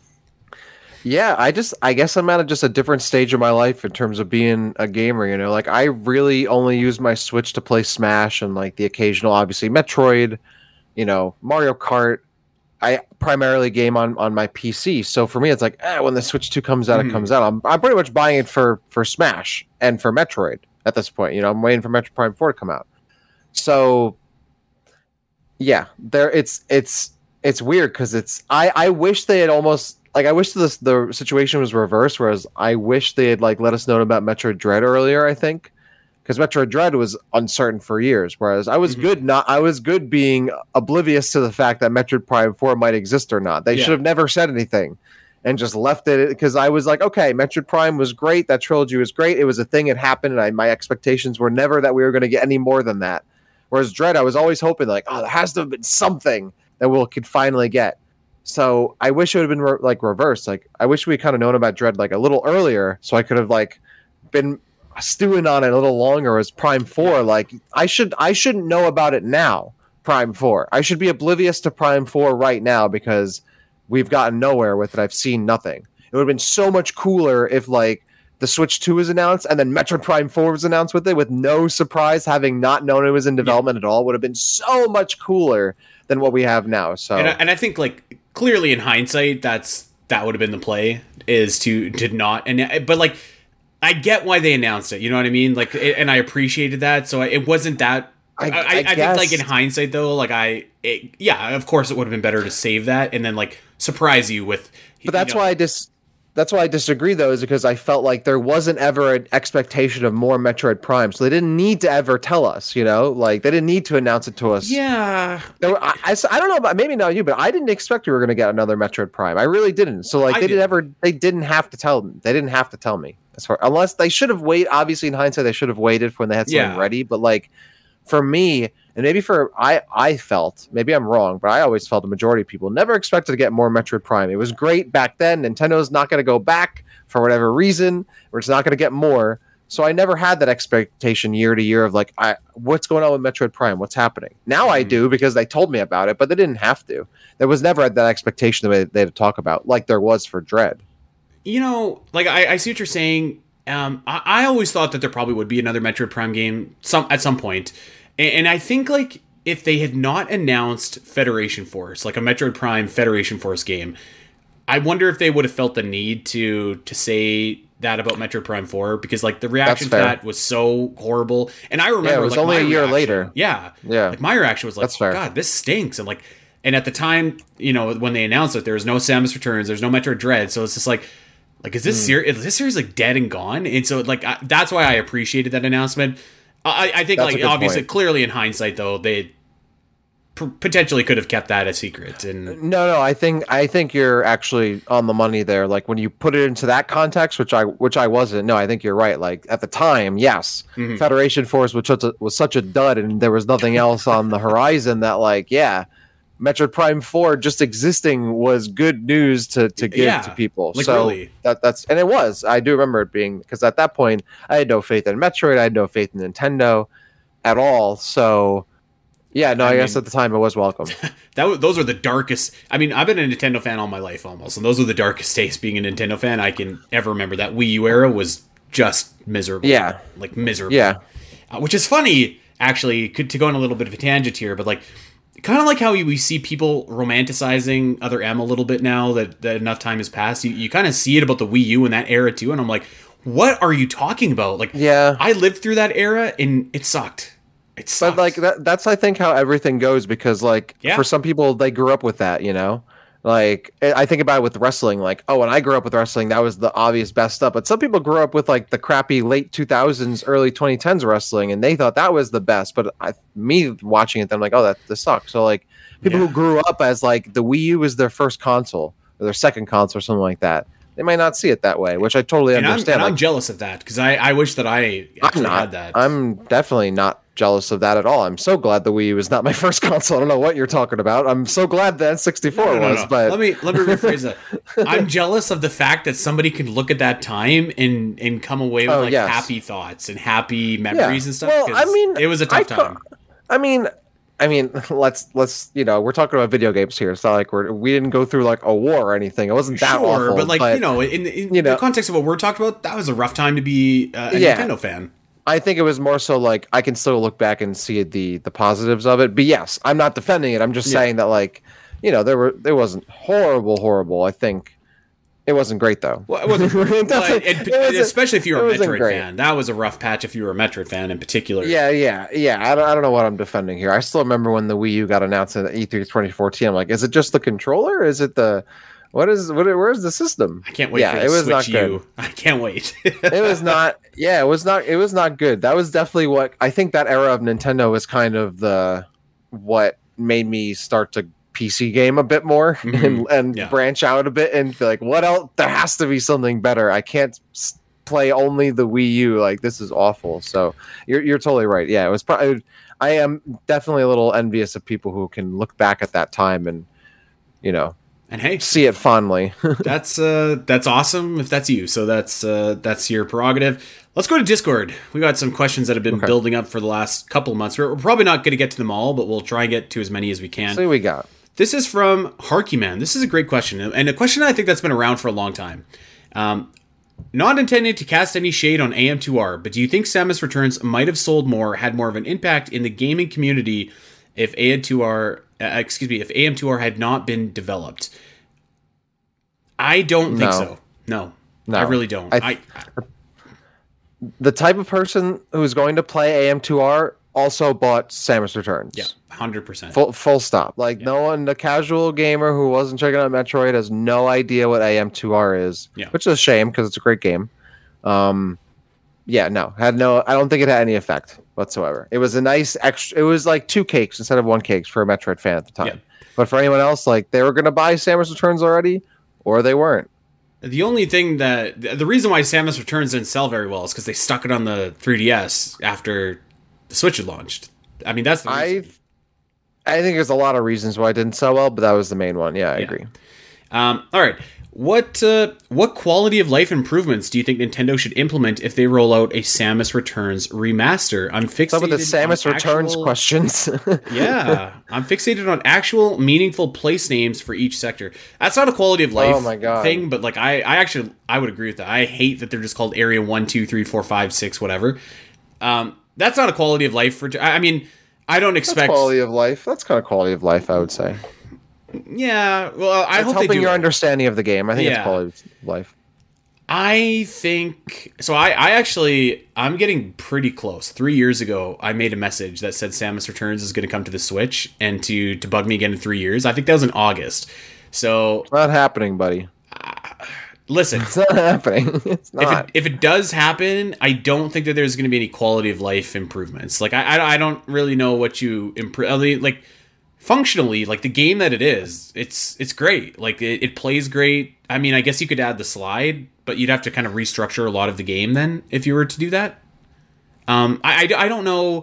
Yeah, I just, I guess I'm at a, just a different stage of my life in terms of being a gamer, you know, like I really only use my Switch to play Smash and like the occasional, obviously Metroid, you know, Mario Kart. I primarily game on, on my P C. So for me, it's like, eh, when the Switch two comes out, mm. it comes out. I'm, I'm pretty much buying it for, for Smash and for Metroid at this point, you know, I'm waiting for Metroid Prime four to come out. So yeah, there it's, it's, it's weird. Cause it's, I, I wish they had almost, Like, I wish this, the situation was reversed, whereas I wish they had, like, let us know about Metroid Dread earlier, I think. because Metroid Dread was uncertain for years. Whereas I was mm-hmm. good, not I was good being oblivious to the fact that Metroid Prime four might exist or not. They yeah. should have never said anything and just left it, because I was like, okay, Metroid Prime was great. That trilogy was great. It was a thing. It happened, and I, my expectations were never that we were going to get any more than that. Whereas Dread, I was always hoping like, oh, there has to have been something that we'll could finally get. So I wish it would have been re- like reversed. Like I wish we kind of known about Dread like a little earlier, so I could have like been stewing on it a little longer as Prime four. Like I should I shouldn't know about it now, Prime four. I should be oblivious to Prime four right now because we've gotten nowhere with it. I've seen nothing. It would have been so much cooler if like the Switch two was announced and then Metroid Prime four was announced with it with no surprise, having not known it was in development yeah. at all. Would have been so much cooler than what we have now. So and I, and I think like clearly in hindsight, that's that would have been the play, is to to not and but like I get why they announced it. You know what I mean? Like, it, and I appreciated that. So it wasn't that. I, I, I, I think, like in hindsight, though, like I, it, yeah, of course, it would have been better to save that and then like surprise you with. But that's you know, why I dis. That's why I disagree, though, is because I felt like there wasn't ever an expectation of more Metroid Prime, so they didn't need to ever tell us. You know, like they didn't need to announce it to us. Yeah, there were, I, I, I don't know about maybe not you, but I didn't expect we were going to get another Metroid Prime. I really didn't. So like I they did ever, they didn't have to tell them. They didn't have to tell me. As far, unless they should have waited. Obviously, in hindsight, they should have waited for when they had something yeah. ready. But like for me, and maybe for I, I felt maybe I'm wrong, but I always felt the majority of people never expected to get more Metroid Prime. It was great back then. Nintendo's not going to go back for whatever reason, or it's not going to get more. So I never had that expectation year to year of like, I, what's going on with Metroid Prime? What's happening? Now mm-hmm. I do because they told me about it, but they didn't have to. There was never that expectation the way they had to talk about, like there was for Dread. You know, like I, I see what you're saying. Um, I, I always thought that there probably would be another Metroid Prime game some at some point, and, and I think like if they had not announced Federation Force, like a Metroid Prime Federation Force game, I wonder if they would have felt the need to to say that about Metroid Prime four, because like the reaction to that was so horrible. And I remember yeah, it was like, only a year reaction, later. Yeah, yeah. Like my reaction was like, God, this stinks, and like, and at the time, you know, when they announced it, there was no Samus Returns, there's no Metroid Dread, so it's just like. Like, is this mm. series? Is this series like dead and gone? And so, like, I, that's why I appreciated that announcement. I, I think, that's like, obviously, point. Clearly, in hindsight, though, they p- potentially could have kept that a secret. And no, no, I think I think you're actually on the money there. Like when you put it into that context, which I which I wasn't. No, I think you're right. Like at the time, yes, mm-hmm. Federation Force was such a, was such a dud, and there was nothing else on the horizon that, like, yeah. Metroid Prime four just existing was good news to, to give yeah, to people. Like so really. that that's and it was. I do remember it being, because at that point I had no faith in Metroid, I had no faith in Nintendo at all. So yeah, no, I, I guess mean, at the time it was welcome. that was, those are the darkest. I mean, I've been a Nintendo fan all my life almost, and those were the darkest days being a Nintendo fan I can ever remember. That Wii U era was just miserable. Yeah, like miserable. Yeah, uh, which is funny actually. Could to go on a little bit of a tangent here, but like. Kind of like how we see people romanticizing Other M a little bit now that, that enough time has passed. You, you kind of see it about the Wii U in that era too, and I'm like, what are you talking about? Like, yeah, I lived through that era and it sucked. It sucked. But like that, that's I think how everything goes, because like yeah. for some people they grew up with that, you know. Like I think about it with wrestling, like, oh, when I grew up with wrestling, that was the obvious best stuff. But some people grew up with like the crappy late two thousands, early twenty tens wrestling, and they thought that was the best. But I, me watching it, I'm like, oh, that this sucks. So like people yeah. who grew up as like the Wii U was their first console or their second console or something like that, they might not see it that way, which I totally and understand. I'm, and like, I'm jealous of that because I, I wish that I actually I'm not, had that. I'm definitely not jealous of that at all. I'm so glad the Wii U was not my first console. I don't know what you're talking about. I'm so glad the N sixty-four no, no, no, was. no. But let me let me rephrase that. I'm jealous of the fact that somebody can look at that time and and come away with oh, like yes. happy thoughts and happy memories yeah. and stuff. Well, I mean, it was a tough I time. Co- I mean. I mean, let's let's you know, we're talking about video games here. It's not like we're we didn't go through like a war or anything. It wasn't that sure, awful. But like but, you know, in, in you know, the context of what we're talking about, that was a rough time to be uh, a yeah. Nintendo fan. I think it was more so like I can still look back and see the the positives of it. But yes, I'm not defending it. I'm just yeah. saying that like, you know, there were it wasn't horrible, horrible. I think it wasn't great though. Well, it wasn't, it but it, it wasn't especially if you were a Metroid great. fan. That was a rough patch if you were a Metroid fan in particular. Yeah, yeah, yeah. I don't, I don't know what I'm defending here. I still remember when the Wii U got announced at E three twenty fourteen. I'm like, is it just the controller? Is it the What is what? Where's the system? I can't wait. Yeah, for the it was Switch not good. U. I can't wait. It was not. Yeah, it was not. It was not good. That was definitely what I think. That era of Nintendo was kind of the what made me start to P C game a bit more mm-hmm. and, and yeah. branch out a bit and be like, what else? There has to be something better. I can't play only the Wii U. Like, this is awful. So you're you're totally right. Yeah, it was probably. I am definitely a little envious of people who can look back at that time and, you know, and hey, see it fondly. that's uh, that's awesome if that's you. So that's uh, that's your prerogative. Let's go to Discord. We got some questions that have been okay. building up for the last couple of months. We're, we're probably not going to get to them all, but we'll try and get to as many as we can. See what we got. This is from Harkyman. This is a great question, and a question I think that's been around for a long time. Um, Not intending to cast any shade on A M two R, but do you think Samus Returns might have sold more, had more of an impact in the gaming community if A M two R, uh, excuse me, if A M two R had not been developed? I don't think no. so. No, no, I really don't. I, th- I the type of person who's going to play A M two R also bought Samus Returns. Yeah, one hundred percent. Full, full stop. Like, yeah. no one, the casual gamer who wasn't checking out Metroid has no idea what A M two R is, yeah. which is a shame because it's a great game. Um, yeah, no, had no, I don't think it had any effect whatsoever. It was a nice extra, it was like two cakes instead of one cakes for a Metroid fan at the time. Yeah. But for anyone else, like, they were going to buy Samus Returns already, or they weren't. The only thing that, the reason why Samus Returns didn't sell very well is because they stuck it on the three D S after the Switch had launched. I mean, that's the reason. I I think there's a lot of reasons why it didn't sell well, but that was the main one. Yeah, I yeah. agree. Um, all right. What uh, what quality of life improvements do you think Nintendo should implement if they roll out a Samus Returns remaster? I'm fixated Some of the Samus Returns actual... questions. yeah. I'm fixated on actual meaningful place names for each sector. That's not a quality of life oh my God. thing, but like I, I actually I would agree with that. I hate that they're just called Area one, two, three, four, five, six, whatever. Um, that's not a quality of life for I mean, I don't expect That's quality of life. That's kind of quality of life, I would say. Yeah, well, I it's hope helping they do your it. understanding of the game. I think yeah. it's quality of life. I think so. I, I actually I'm getting pretty close. Three years ago, I made a message that said Samus Returns is going to come to the Switch, and to to bug me again in three years. I think that was in August. So it's not happening, buddy. Uh, listen, it's not happening. It's not. If it, if it does happen, I don't think that there's going to be any quality of life improvements. Like I I, I don't really know what you improve. I mean, like. Functionally, like the game that it is, it's it's great. Like it, it plays great. I mean, I guess you could add the slide, but you'd have to kind of restructure a lot of the game then if you were to do that. Um, I, I, I don't know.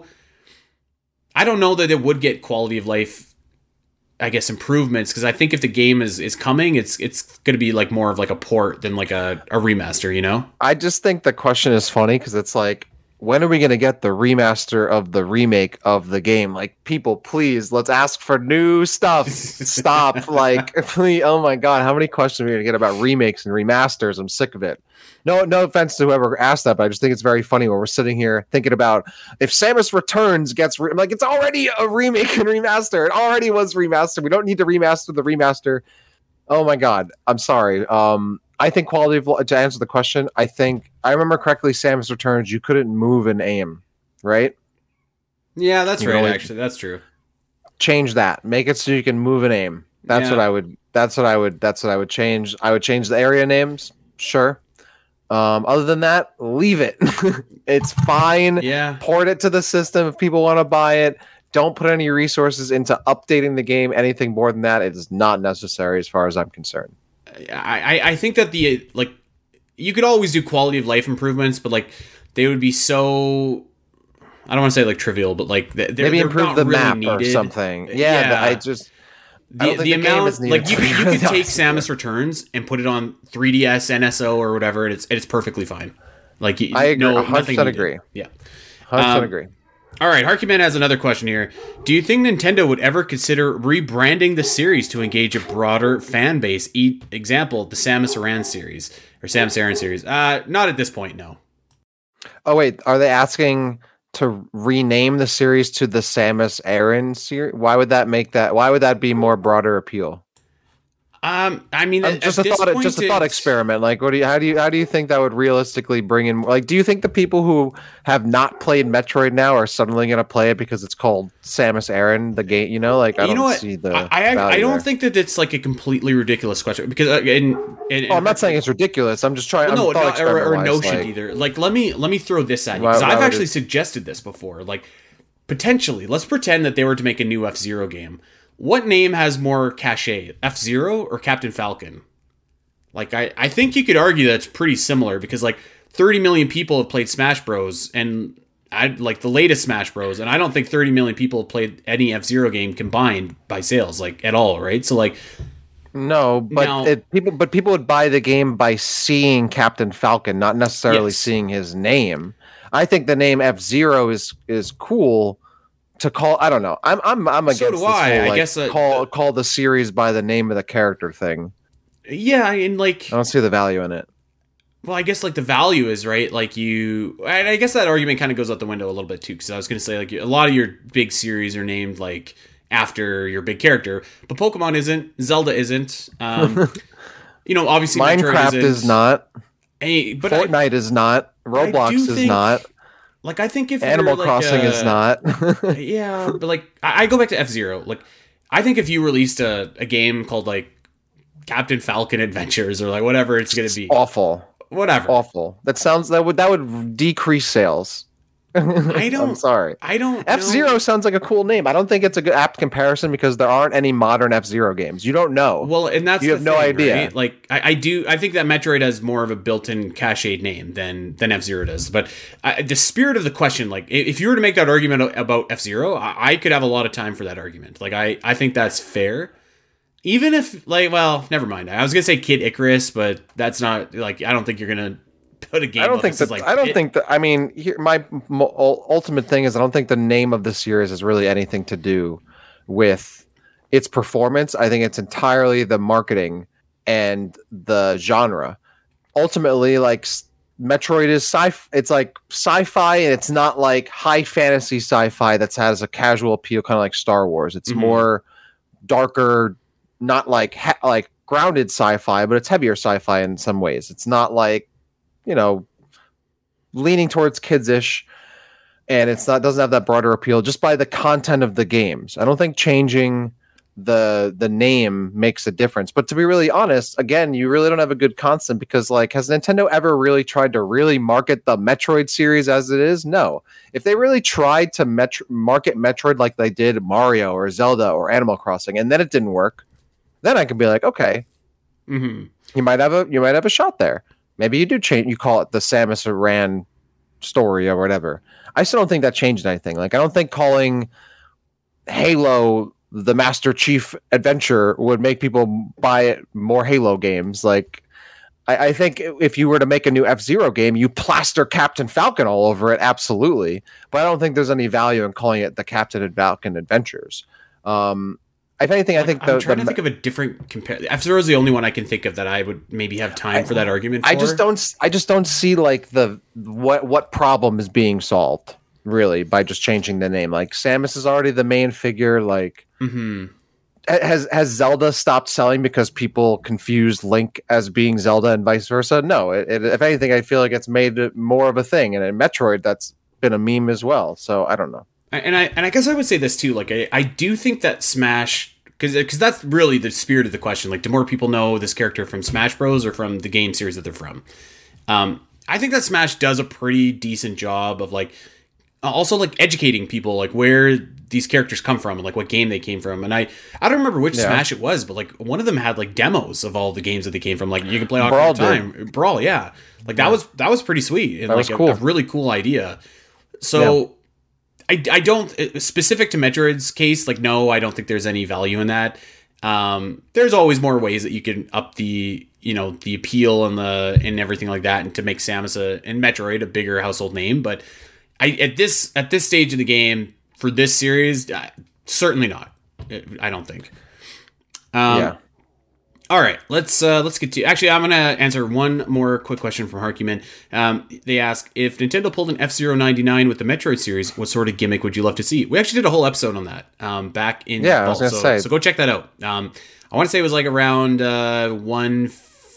I don't know that it would get quality of life, I guess, improvements, because I think if the game is, is coming, it's it's going to be like more of like a port than like a, a remaster, you know? I just think the question is funny because it's like, when are we going to get the remaster of the remake of the game? Like, people, please, let's ask for new stuff. Stop. Like, please, oh my God, how many questions are we going to get about remakes and remasters? I'm sick of it. No, no offense to whoever asked that, but I just think it's very funny when we're sitting here thinking about if Samus Returns gets re- like it's already a remake and remaster. It already was remastered. We don't need to remaster the remaster. Oh my God, I'm sorry. Um, I think quality of to answer the question. I think I remember correctly. Samus Returns, you couldn't move and aim, right? Yeah, that's you right. know, actually, that's true. Change that. Make it so you can move and aim. That's yeah. what I would. That's what I would. That's what I would change. I would change the area names. Sure. Um, other than that, leave it. It's fine. Yeah. Port it to the system if people want to buy it. Don't put any resources into updating the game. Anything more than that, it is not necessary as far as I'm concerned. I, I think that the like you could always do quality of life improvements, but like they would be so I don't want to say like trivial, but like they're, maybe they're improve the really map needed. or something. Yeah, yeah. I just the, I the, the amount like you, you could take Samus Returns and put it on three D S, N S O, or whatever, and it's it's perfectly fine. Like I agree, no, one hundred percent agree. Yeah, one hundred percent um, agree. All right, Harkyman has another question here. Do you think Nintendo would ever consider rebranding the series to engage a broader fan base? E- example, the Samus Aran series or Samus Aran series. Uh, not at this point, no. Oh wait, are they asking to rename the series to the Samus Aran series? Why would that make that? Why would that be more broader appeal? Um, I mean, um, just a thought, point, just a thought experiment. Like, what do you, how do you, how do you think that would realistically bring in? Like, do you think the people who have not played Metroid now are suddenly going to play it because it's called Samus Aran, the game? You know, like I you don't know what? see the. I I, I don't there. think that it's like a completely ridiculous question because uh, in, in, oh, I'm not saying it's ridiculous. I'm just trying. Well, no, not, or, or notion like, either. Like, let me let me throw this at you because I've actually it... suggested this before. Like, potentially, let's pretend that they were to make a new F-Zero game. What name has more cachet, F-Zero or Captain Falcon? Like, I, I think you could argue that it's pretty similar because, like, thirty million people have played Smash Bros. And, I like, the latest Smash Bros. And I don't think thirty million people have played any F-Zero game combined by sales, like, at all, right? So, like... No, but now, it, people but people would buy the game by seeing Captain Falcon, not necessarily yes. seeing his name. I think the name F-Zero is is cool... To call, I don't know. I'm I'm I'm against so do this I. whole, I like, guess uh, call call the series by the name of the character thing. Yeah, and like I don't see the value in it. Well, I guess like the value is right. Like you, and I guess that argument kind of goes out the window a little bit too. Because I was going to say like a lot of your big series are named like after your big character, but Pokemon isn't. Zelda isn't. Um, you know, obviously Minecraft isn't. is not. Hey, but Fortnite I, is not. Roblox is think, not. Like, I think if Animal like Crossing a, is not. yeah, but like, I, I go back to F-Zero. Like, I think if you released a, a game called like Captain Falcon Adventures or like whatever it's going to be, awful, whatever, awful. That sounds that would that would decrease sales. I don't. I'm sorry. I don't. F-Zero sounds like a cool name. I don't think it's a good apt comparison because there aren't any modern F-Zero games. You don't know. Well, and that's you the have thing, no idea. Right? Like I, I do. I think that Metroid has more of a built-in cachet name than than F-Zero does. But I, the spirit of the question, like if you were to make that argument about F-Zero, I, I could have a lot of time for that argument. Like I, I think that's fair. Even if like, well, never mind. I was gonna say Kid Icarus, but that's not like. I don't think you're gonna. Put a game I don't think that. Like, I don't it, think that. I mean, here, my mo- ultimate thing is I don't think the name of the series has really anything to do with its performance. I think it's entirely the marketing and the genre. Ultimately, like Metroid is sci. It's like sci-fi, and it's not like high fantasy sci-fi that has a casual appeal, kind of like Star Wars. It's mm-hmm. more darker, not like ha- like grounded sci-fi, but it's heavier sci-fi in some ways. It's not like you know, leaning towards kids-ish, and it's not doesn't have that broader appeal just by the content of the games. I don't think changing the the name makes a difference. But to be really honest, again, you really don't have a good constant because, like, has Nintendo ever really tried to really market the Metroid series as it is? No. If they really tried to metro- market Metroid like they did Mario or Zelda or Animal Crossing, and then it didn't work, then I could be like, okay, mm-hmm. you might have a you might have a shot there. Maybe you do change. You call it the Samus Aran story or whatever. I still don't think that changed anything. Like, I don't think calling Halo the Master Chief Adventure would make people buy more Halo games. Like, I, I think if you were to make a new F-Zero game, you plaster Captain Falcon all over it. Absolutely. But I don't think there's any value in calling it the Captain Falcon Adventures. Um, If anything, like, I think I'm the, trying the, to think of a different compare. F-Zero is the only one I can think of that I would maybe have time I, for that argument for. I just don't. I just don't see like the what what problem is being solved really by just changing the name. Like Samus is already the main figure. Like mm-hmm. has has Zelda stopped selling because people confused Link as being Zelda and vice versa? No. It, it, if anything, I feel like it's made it more of a thing. And in Metroid, that's been a meme as well. So I don't know. And I and I guess I would say this too. Like I, I do think that Smash, because because that's really the spirit of the question. Like, do more people know this character from Smash Bros. Or from the game series that they're from? Um, I think that Smash does a pretty decent job of like also like educating people like where these characters come from and like what game they came from. And I I don't remember which yeah. Smash it was, but like one of them had like demos of all the games that they came from. Like you can play all the time. Did. Brawl, yeah. Like that yeah. was that was pretty sweet and that like was cool. a, a really cool idea. So. Yeah. I, I don't, specific to Metroid's case, like, no, I don't think there's any value in that. Um, there's always more ways that you can up the, you know, the appeal and the, and everything like that, and to make Samus a, and Metroid a bigger household name. But I, at this, at this stage of the game, for this series, uh, certainly not. I don't think. Um, yeah. All right, let's uh, let's get to. Actually, I'm gonna answer one more quick question from Harkyman. Um, they ask if Nintendo pulled an F-Zero ninety-nine with the Metroid series, what sort of gimmick would you love to see? We actually did a whole episode on that um, back in yeah, the fall, I was gonna so, say. so go check that out. Um, I want to say it was like around uh, one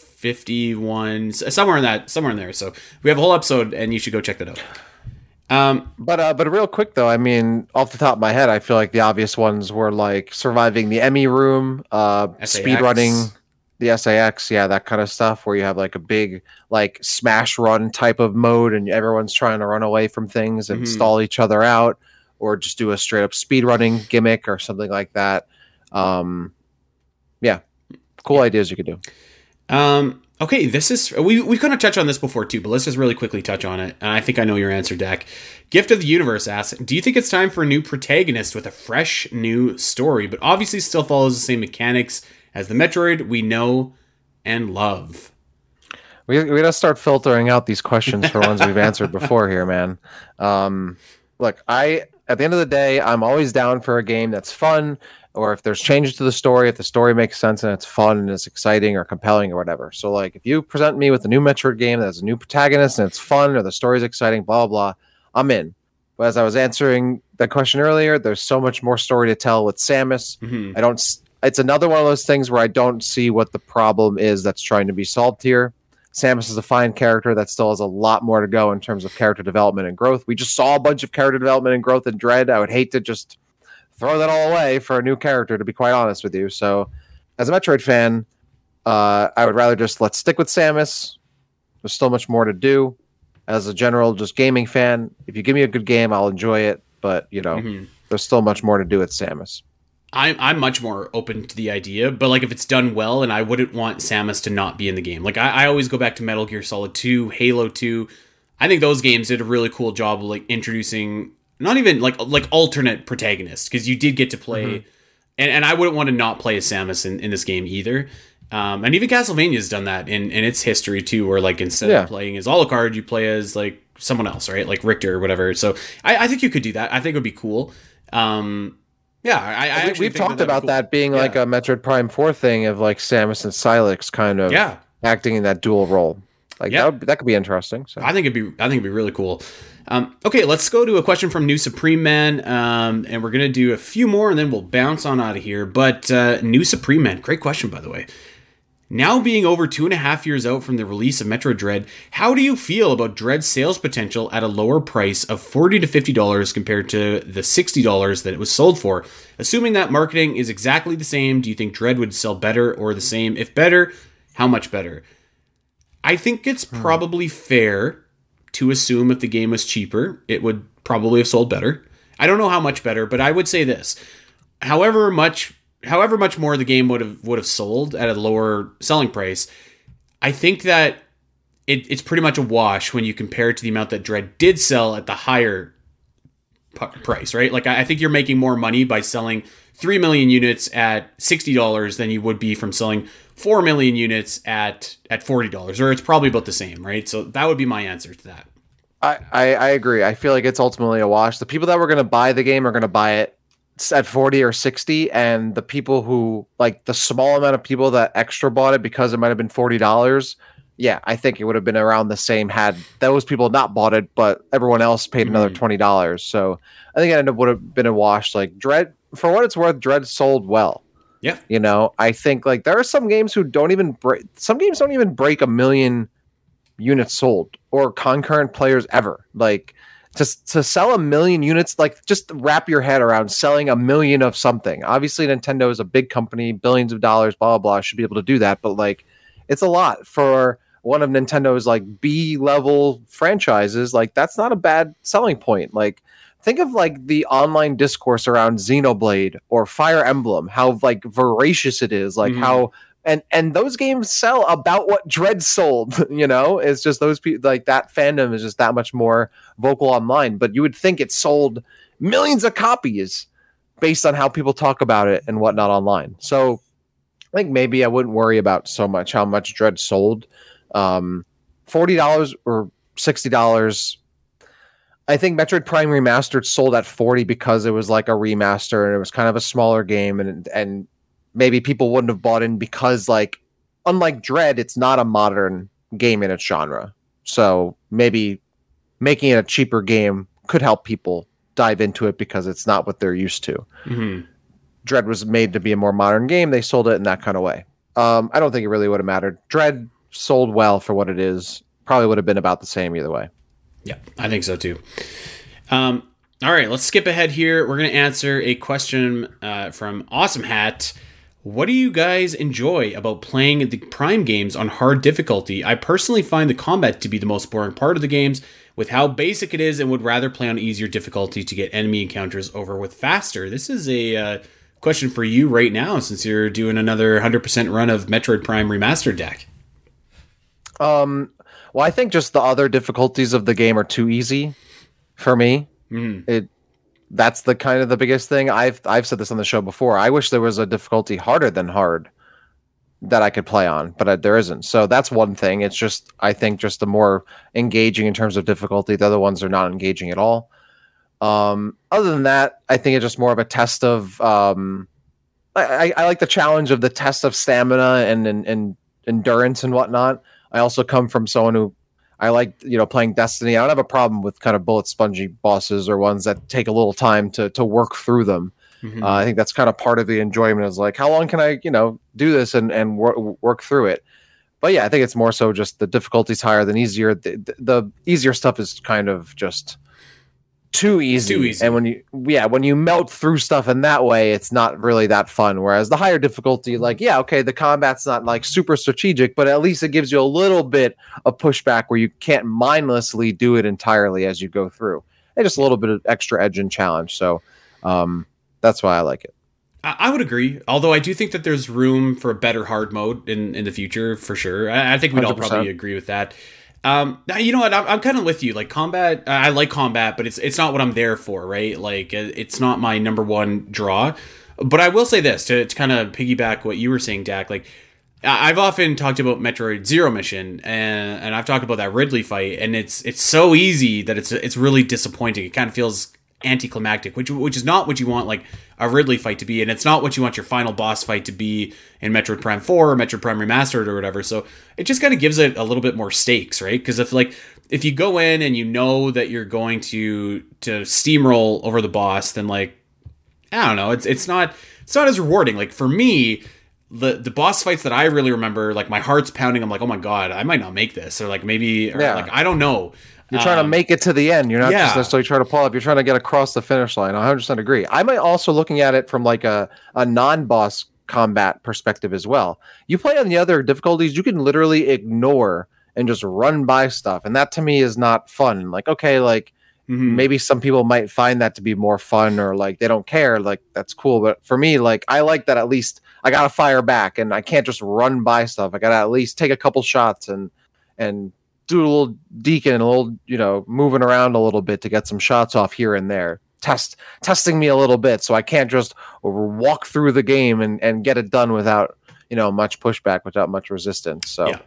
fifty-one, somewhere in that, somewhere in there. So we have a whole episode, and you should go check that out. Um, but uh, but real quick though, I mean, off the top of my head, I feel like the obvious ones were like surviving the Emmy room, uh, speedrunning the S A X, yeah, that kind of stuff, where you have like a big like smash run type of mode, and everyone's trying to run away from things and mm-hmm. stall each other out, or just do a straight up speedrunning gimmick or something like that. Um, yeah, cool yeah. ideas you could do. Um, okay, this is we we kind of touched on this before too, but let's just really quickly touch on it. And I think I know your answer, Dak. Gift of the Universe asks, do you think it's time for a new protagonist with a fresh new story, but obviously still follows the same mechanics as the Metroid we know and love? We we gotta start filtering out these questions for ones we've answered before here, man. Um, look, I at the end of the day, I'm always down for a game that's fun, or if there's changes to the story, if the story makes sense and it's fun and it's exciting or compelling or whatever. So like if you present me with a new Metroid game that has a new protagonist and it's fun or the story's exciting, blah, blah, I'm in. But as I was answering that question earlier, there's so much more story to tell with Samus. Mm-hmm. I don't, it's another one of those things where I don't see what the problem is that's trying to be solved here. Samus is a fine character that still has a lot more to go in terms of character development and growth. We just saw a bunch of character development and growth in Dread. I would hate to just throw that all away for a new character, to be quite honest with you. So as a Metroid fan, uh, I would rather just let's stick with Samus. There's still much more to do. As a general just gaming fan, if you give me a good game, I'll enjoy it. But, you know, mm-hmm. there's still much more to do with Samus. I'm I'm much more open to the idea, but like if it's done well, and I wouldn't want Samus to not be in the game. Like I, I always go back to Metal Gear Solid two, Halo two. I think those games did a really cool job of like introducing not even like like alternate protagonists, because you did get to play, mm-hmm. and, and I wouldn't want to not play as Samus in, in this game either. Um, and even Castlevania's done that in, in its history too, where like instead yeah. of playing as Alucard, you play as like someone else, right? Like Richter or whatever. So I, I think you could do that. I think it would be cool. Um, yeah, I, I actually we've talked that about cool. that being yeah. like a Metroid Prime four thing of like Samus and Sylix kind of yeah. acting in that dual role. Like yeah. that, would, that could be interesting. So I think it'd be I think it'd be really cool. Um, okay, let's go to a question from New Supreme Man, um, and we're gonna do a few more, and then we'll bounce on out of here. But uh, New Supreme Man, great question by the way. Now being over two and a half years out from the release of Metroid Dread, how do you feel about Dread's sales potential at a lower price of forty to fifty dollars compared to the sixty dollars that it was sold for? Assuming that marketing is exactly the same, do you think Dread would sell better or the same? If better, how much better? I think it's probably fair to assume if the game was cheaper, it would probably have sold better. I don't know how much better, but I would say this. However much... However much more the game would have would have sold at a lower selling price, I think that it, it's pretty much a wash when you compare it to the amount that Dread did sell at the higher p- price, right? Like I think you're making more money by selling three million units at sixty dollars than you would be from selling four million units at at forty dollars, or it's probably about the same, right? So that would be my answer to that. I, I, I agree. I feel like it's ultimately a wash. The people that were going to buy the game are going to buy it at forty or sixty, and the people who like the small amount of people that extra bought it because it might have been forty dollars, yeah, I think it would have been around the same had those people not bought it, but everyone else paid another mm-hmm. twenty dollars. So I think it ended up would have been a wash. Like Dread, for what it's worth, Dread sold well. Yeah, you know, I think like there are some games who don't even break. Some games don't even break a million units sold or concurrent players ever. Like. To, to sell a million units, like just wrap your head around selling a million of something. Obviously, Nintendo is a big company, billions of dollars, blah, blah, blah, should be able to do that. But like, it's a lot for one of Nintendo's like B level franchises. Like that's not a bad selling point. Like think of like the online discourse around Xenoblade or Fire Emblem, how like voracious it is, like mm-hmm. how And and those games sell about what Dread sold, you know? It's just those people, like that fandom is just that much more vocal online. But you would think it sold millions of copies based on how people talk about it and whatnot online. So I think maybe I wouldn't worry about so much how much Dread sold. Um, forty dollars or sixty dollars. I think Metroid Prime Remastered sold at forty because it was like a remaster and it was kind of a smaller game, and and maybe people wouldn't have bought in because, like, unlike Dread, it's not a modern game in its genre. So maybe making it a cheaper game could help people dive into it because it's not what they're used to. Mm-hmm. Dread was made to be a more modern game. They sold it in that kind of way. Um, I don't think it really would have mattered. Dread sold well for what it is. Probably would have been about the same either way. Yeah, I think so too. Um, all right, let's skip ahead here. We're going to answer a question uh, from Awesome Hat. What do you guys enjoy about playing the Prime games on hard difficulty? I personally find the combat to be the most boring part of the games with how basic it is and would rather play on easier difficulty to get enemy encounters over with faster. This is a uh, question for you right now since you're doing another one hundred percent run of Metroid Prime Remastered, Dak. Um, well, I think just the other difficulties of the game are too easy for me. Mm. It That's the kind of the biggest thing. I've I've said this on the show before. I wish there was a difficulty harder than hard that I could play on, but I, there isn't. So that's one thing. It's just, I think, just the more engaging in terms of difficulty. The other ones are not engaging at all. Um, other than that, I think it's just more of a test of. Um, I, I like the challenge of the test of stamina and, and and endurance and whatnot. I also come from someone who. I like, you know, playing Destiny. I don't have a problem with kind of bullet spongy bosses or ones that take a little time to to work through them. Mm-hmm. Uh, I think that's kind of part of the enjoyment is like, how long can I, you know, do this and, and wor- work through it? But yeah, I think it's more so just the difficulty's higher than easier. The, the, the easier stuff is kind of just too easy. Too easy. And when you, yeah, when you melt through stuff in that way, it's not really that fun. Whereas the higher difficulty, like, yeah, okay, the combat's not like super strategic, but at least it gives you a little bit of pushback where you can't mindlessly do it entirely as you go through. And just a little bit of extra edge and challenge. So um, that's why I like it. I would agree. Although I do think that there's room for a better hard mode in, in the future, for sure. I, I think we'd all probably agree with that. Um, you know what? I'm, I'm kind of with you. Like combat, I like combat, but it's it's not what I'm there for, right? Like it's not my number one draw. But I will say this to, to kind of piggyback what you were saying, Dak. Like I've often talked about Metroid Zero Mission, and and I've talked about that Ridley fight, and it's it's so easy that it's it's really disappointing. It kind of feels anticlimactic, which which is not what you want like a Ridley fight to be, and it's not what you want your final boss fight to be in Metroid Prime four or Metroid Prime Remastered or whatever. So it just kind of gives it a little bit more stakes, right? Because if like if you go in and you know that you're going to to steamroll over the boss, then like I don't know, it's it's not it's not as rewarding. Like for me, the the boss fights that I really remember, like my heart's pounding. I'm like, oh my god, I might not make this, or like maybe, or yeah. like I don't know. You're trying um, to make it to the end. You're not yeah. just necessarily trying to pull up. You're trying to get across the finish line. I one hundred percent agree. I might also looking at it from like a, a non-boss combat perspective as well. You play on the other difficulties, you can literally ignore and just run by stuff. And that to me is not fun. Like, okay, like mm-hmm. maybe some people might find that to be more fun or like they don't care. Like that's cool. But for me, like I like that at least I got to fire back and I can't just run by stuff. I got to at least take a couple shots and, and, do a little deacon, a little, you know, moving around a little bit to get some shots off here and there. Test testing me a little bit so I can't just walk through the game and, and get it done without, you know, much pushback, without much resistance. So yeah.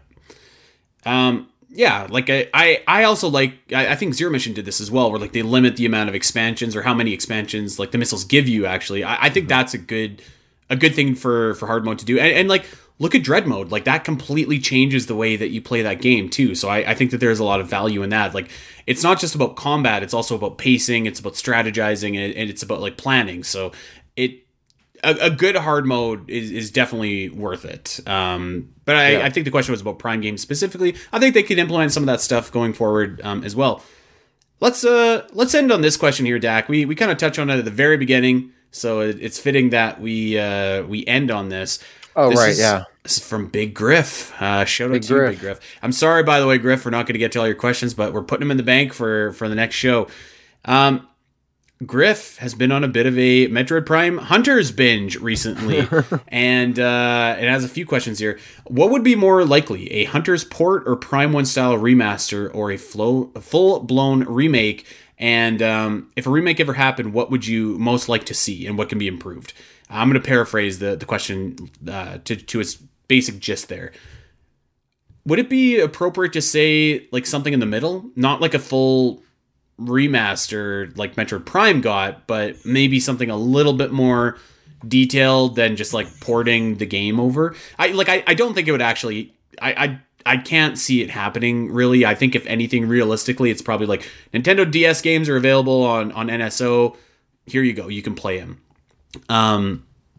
Um yeah, like I, I, I also like I, I think Zero Mission did this as well, where like they limit the amount of expansions or how many expansions like the missiles give you actually. I, I think that's a good a good thing for, for hard mode to do. And, and like look at Dread mode, like that completely changes the way that you play that game too. So I, I think that there's a lot of value in that. Like it's not just about combat, it's also about pacing, it's about strategizing, and, and it's about like planning. So it a, a good hard mode is, is definitely worth it. Um, but I, yeah. I think the question was about Prime games specifically. I think they could implement some of that stuff going forward um, as well. Let's uh let's end on this question here, Dak. We we kind of touched on it at the very beginning, so it, it's fitting that we uh, we end on this. Oh, this right, is, yeah. This is from Big Griff. Uh, shout Big out to Griff. you, Big Griff. I'm sorry, by the way, Griff, we're not going to get to all your questions, but we're putting them in the bank for, for the next show. Um, Griff has been on a bit of a Metroid Prime Hunters binge recently, and uh, it has a few questions here. What would be more likely, a Hunters port or Prime one style remaster, or a, flow, a full-blown remake? And um, if a remake ever happened, what would you most like to see, and what can be improved? I'm going to paraphrase the, the question uh, to, to its basic gist there. Would it be appropriate to say like something in the middle? Not like a full remaster like Metroid Prime got, but maybe something a little bit more detailed than just like porting the game over. I like I, I don't think it would actually I, I I can't see it happening really. I think if anything, realistically, it's probably like Nintendo D S games are available on, on N S O. Here you go, you can play them. Um,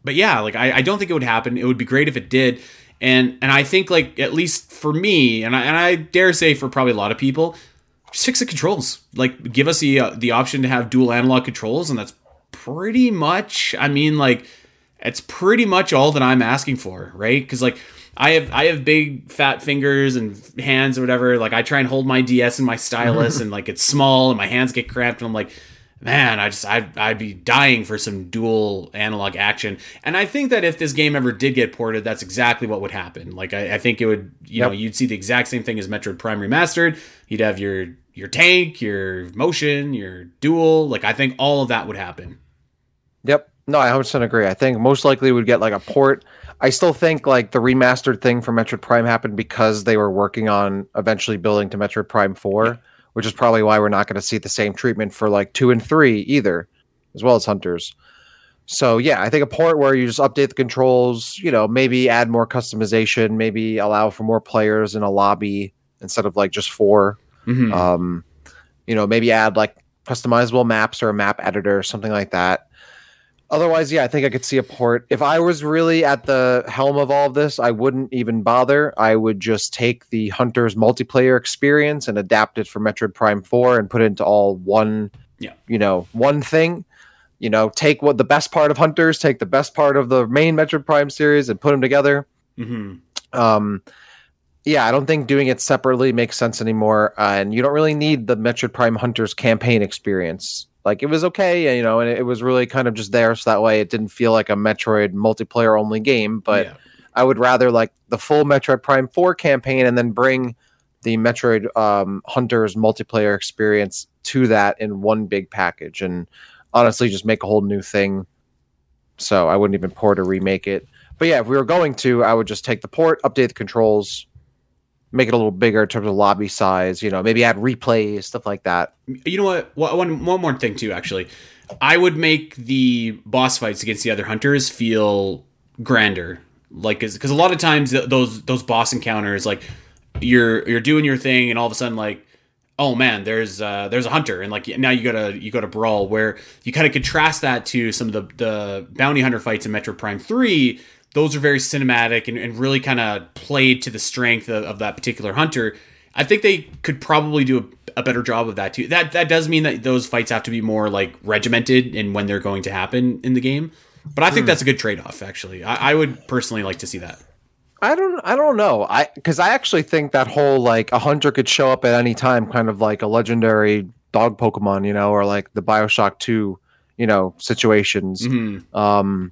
but yeah, like I, I don't think it would happen. It would be great if it did. And and I think like at least for me, and I and I dare say for probably a lot of people, just fix the controls. Like give us the uh, the option to have dual analog controls, and that's pretty much. I mean, like it's pretty much all that I'm asking for, right? Because like I have I have big fat fingers and hands or whatever. Like I try and hold my D S and my stylus, and like it's small, and my hands get cramped, and I'm like, man, I just I'd, I'd be dying for some dual analog action. And I think that if this game ever did get ported, that's exactly what would happen. Like I, I think it would, you yep. know, you'd see the exact same thing as Metroid Prime Remastered. You'd have your your tank, your motion, your dual. Like I think all of that would happen. Yep. No, I one hundred percent agree. I think most likely would get like a port. I still think like the remastered thing for Metroid Prime happened because they were working on eventually building to Metroid Prime four. Yeah. Which is probably why we're not going to see the same treatment for like two and three either, as well as Hunters. So yeah, I think a port where you just update the controls, you know, maybe add more customization, maybe allow for more players in a lobby instead of like just four. Mm-hmm. Um, you know, maybe add like customizable maps or a map editor or something like that. Otherwise, yeah, I think I could see a port. If I was really at the helm of all of this, I wouldn't even bother. I would just take the Hunters multiplayer experience and adapt it for Metroid Prime four and put it into all one, yeah. you know, one thing. You know, take what the best part of Hunters, take the best part of the main Metroid Prime series and put them together. Mm-hmm. Um, yeah, I don't think doing it separately makes sense anymore. Uh, and you don't really need the Metroid Prime Hunters campaign experience. Like it was okay, you know, and it was really kind of just there, so that way it didn't feel like a Metroid multiplayer only game. But yeah. I would rather like the full Metroid Prime four campaign and then bring the Metroid um, Hunters multiplayer experience to that in one big package, and honestly just make a whole new thing. So I wouldn't even port or remake it. But yeah, if we were going to, I would just take the port, update the controls, make it a little bigger in terms of lobby size, you know, maybe add replays, stuff like that. You know what? One, one more thing too, actually. I would make the boss fights against the other Hunters feel grander. Like, because a lot of times those those boss encounters, like, you're you're doing your thing and all of a sudden, like, oh man, there's uh, there's a Hunter, and like now you gotta you gotta brawl, where you kind of contrast that to some of the, the bounty hunter fights in Metroid Prime three. Those are very cinematic and, and really kind of played to the strength of, of that particular Hunter. I think they could probably do a, a better job of that too. That that does mean that those fights have to be more like regimented in when they're going to happen in the game. But I think mm. that's a good trade-off, actually. I, I would personally like to see that. I don't I don't know. I because I actually think that whole like a Hunter could show up at any time, kind of like a legendary dog Pokemon, you know, or like the BioShock two, you know, situations. Mm-hmm. Um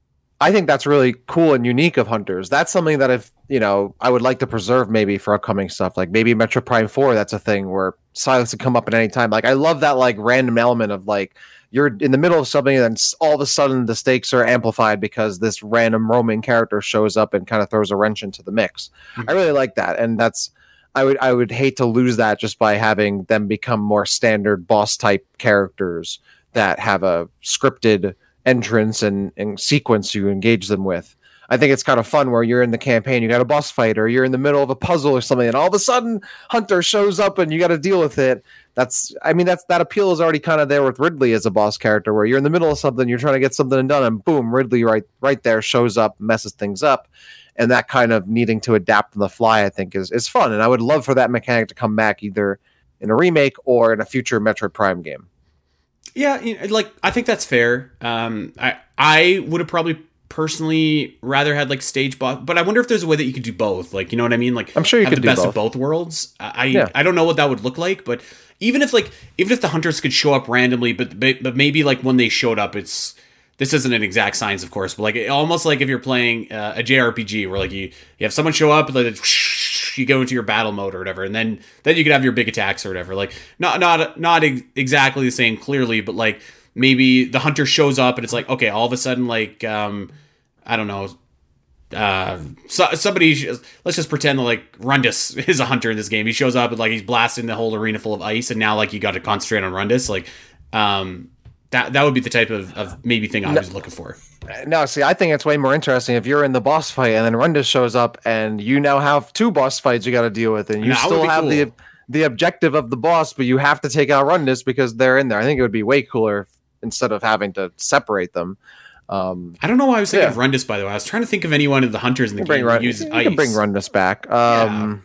I think that's really cool and unique of Hunters. That's something that if, you know, I would like to preserve maybe for upcoming stuff. Like maybe Metroid Prime four, that's a thing where Silas could come up at any time. Like I love that like random element of like you're in the middle of something and then all of a sudden the stakes are amplified because this random roaming character shows up and kind of throws a wrench into the mix. Mm-hmm. I really like that. And that's I would I would hate to lose that just by having them become more standard boss type characters that have a scripted entrance and, and sequence you engage them with. I think it's kind of fun where you're in the campaign, you got a boss fight, or you're in the middle of a puzzle or something, and all of a sudden Hunter shows up and you got to deal with it. That's, I mean, that's that appeal is already kind of there with Ridley as a boss character, where you're in the middle of something, you're trying to get something done, and boom, Ridley right right there shows up, messes things up, and that kind of needing to adapt on the fly, I think, is is fun. And I would love for that mechanic to come back either in a remake or in a future Metroid Prime game. Yeah, you know, like I think that's fair. Um, I I would have probably personally rather had like stage boss, but I wonder if there's a way that you could do both. Like, you know what I mean? Like, I'm sure you have could the do best both. of both worlds. I yeah. I don't know what that would look like, but even if like even if the Hunters could show up randomly, but but maybe like when they showed up, it's this isn't an exact science, of course, but like almost like if you're playing uh, a J R P G where like you you have someone show up and like you go into your battle mode or whatever, and then then you could have your big attacks or whatever. Like not not not ex- exactly the same clearly, but like maybe the Hunter shows up and it's like, okay, all of a sudden, like, um, I don't know, uh, so, somebody, let's just pretend that, like, Rundus is a Hunter in this game. He shows up and, like, he's blasting the whole arena full of ice, and now, like, you got to concentrate on Rundus. Like, um, that that would be the type of, of maybe thing I was no, looking for. No, see, I think it's way more interesting if you're in the boss fight and then Rundus shows up and you now have two boss fights you got to deal with, and you still have cool. the the objective of the boss, but you have to take out Rundus because they're in there. I think it would be way cooler if, instead of having to separate them. Um, I don't know why I was thinking yeah. of Rundus, by the way. I was trying to think of anyone of the hunters in the game Run- who uses you ice. can bring Rundus back. Um,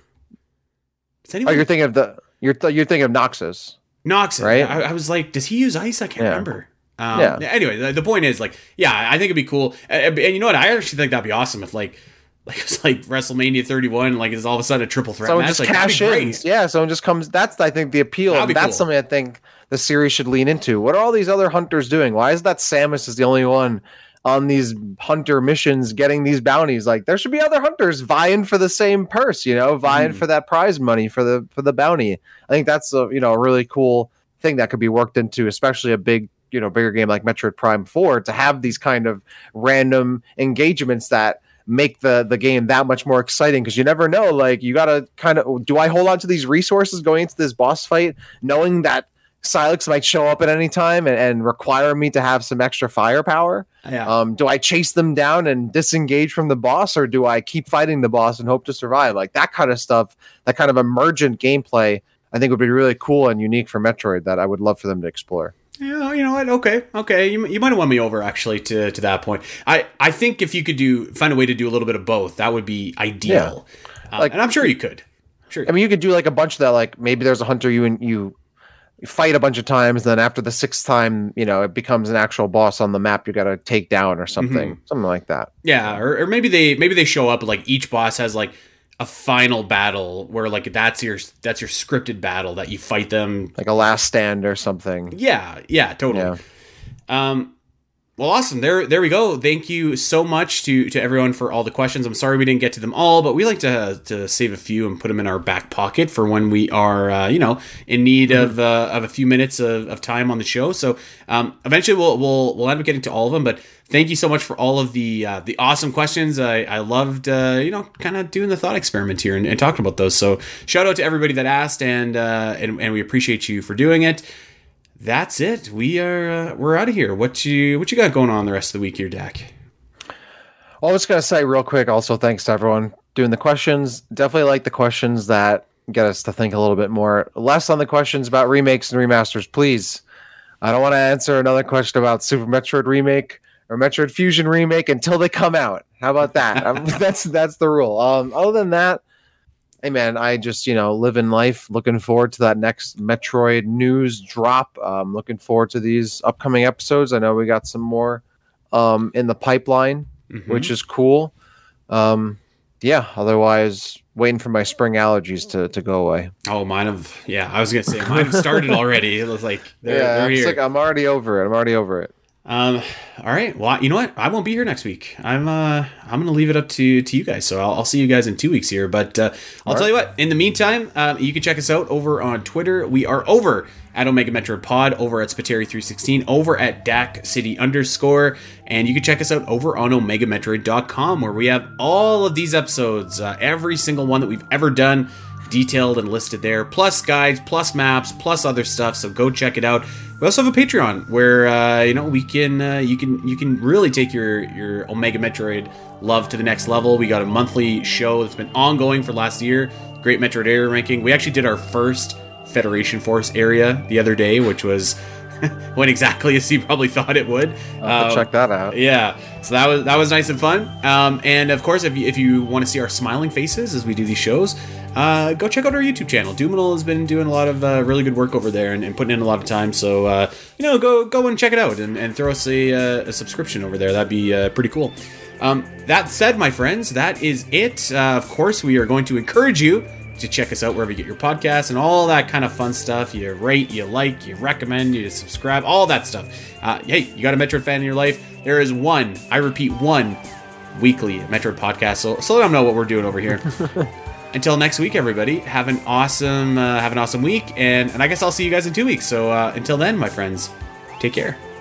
yeah. anyone... Oh, you're thinking of the you're th- you're thinking of Noxus. Noxus, right? I, I was like, does he use ice? I can't yeah. remember. Um, yeah. Anyway, the, the point is, like, yeah, I think it'd be cool. And, and you know what? I actually think that'd be awesome if, like, like it's like WrestleMania thirty-one, like it's all of a sudden a triple threat someone match. just like, cash in. Yeah, someone just comes. That's I think the appeal. And that's cool. Something I think the series should lean into. What are all these other hunters doing? Why is that Samus is the only one on these hunter missions getting these bounties? Like there should be other hunters vying for the same purse, you know, vying mm. for that prize money for the for the bounty. I think that's a you know a really cool thing that could be worked into, especially a big you know bigger game like Metroid Prime four, to have these kind of random engagements that make the the game that much more exciting, because you never know, like you gotta kind of, do I hold on to these resources going into this boss fight knowing that Sylux might show up at any time and, and require me to have some extra firepower? Yeah. Um, do I chase them down and disengage from the boss, or do I keep fighting the boss and hope to survive? Like that kind of stuff, that kind of emergent gameplay, I think would be really cool and unique for Metroid that I would love for them to explore. Yeah, you know what? Okay, okay. You, you might have won me over actually to, to that point. I, I think if you could do find a way to do a little bit of both, that would be ideal. Yeah. Uh, like, and I'm sure you could. I'm sure. I mean, you could do like a bunch of that. Like maybe there's a hunter you and you fight a bunch of times, then after the sixth time, you know, it becomes an actual boss on the map you got to take down or something, mm-hmm. something like that. Yeah, or, or maybe they maybe they show up like each boss has like a final battle where like that's your that's your scripted battle that you fight them, like a last stand or something. Yeah, yeah, totally. Yeah. Um, well, awesome. There, there we go. Thank you so much to to everyone for all the questions. I'm sorry we didn't get to them all, but we like to to save a few and put them in our back pocket for when we are, uh, you know, in need mm-hmm. of uh, of a few minutes of, of time on the show. So um, eventually we'll we'll we'll end up getting to all of them, but. Thank you so much for all of the uh, the awesome questions. I, I loved, uh, you know, kind of doing the thought experiment here and, and talking about those. So shout out to everybody that asked, and uh, and, and we appreciate you for doing it. That's it. We are uh, we're out of here. What you what you got going on the rest of the week here, Dak? Well, I was gonna say real quick. Also, thanks to everyone doing the questions. Definitely like the questions that get us to think a little bit more. Less on the questions about remakes and remasters, please. I don't want to answer another question about Super Metroid Remake or Metroid Fusion Remake until they come out. How about that? um, that's that's the rule. Um, other than that, hey man, I just you know live in life. Looking forward to that next Metroid news drop. Um, looking forward to these upcoming episodes. I know we got some more um, in the pipeline, mm-hmm. which is cool. Um, yeah. Otherwise, waiting for my spring allergies to, to go away. Oh, mine have. Yeah, I was gonna say mine have started already. It was like they're, yeah, they're it's here. like I'm already over it. I'm already over it. Um. All right. Well, you know what? I won't be here next week. I'm. Uh. I'm gonna leave it up to to you guys. So I'll, I'll see you guys in two weeks here. But uh, I'll All tell right. you what. In the meantime, uh, you can check us out over on Twitter. We are over at Omega Metroid Pod, over at Spiteri three sixteen, over at Dak City underscore, and you can check us out over on Omega Metroid dot com, where we have all of these episodes, uh, every single one that we've ever done, detailed and listed there, plus guides, plus maps, plus other stuff. So go check it out. We also have a Patreon where uh, you know we can uh, you can you can really take your your Omega Metroid love to the next level. We got a monthly show that's been ongoing for last year. Great Metroid area ranking. We actually did our first Federation Force area the other day, which was went exactly as you probably thought it would. I'll have to um, check that out. Yeah, so that was that was nice and fun. Um, and of course, if you, if you want to see our smiling faces as we do these shows, uh, go check out our YouTube channel. Doominal has been doing a lot of uh, really good work over there and, and putting in a lot of time. So uh, you know, go go and check it out and, and throw us a, uh, a subscription over there. That'd be uh, pretty cool. Um, that said, my friends, that is it. Uh, of course, we are going to encourage you to check us out wherever you get your podcasts and all that kind of fun stuff. You rate, you like, you recommend, you subscribe, all that stuff. Uh, hey, you got a Metroid fan in your life? There is one, I repeat, one weekly Metroid podcast. So, so let them know what we're doing over here. Until next week, everybody, have an awesome, uh, have an awesome week, and and I guess I'll see you guys in two weeks. So uh, until then, my friends, take care.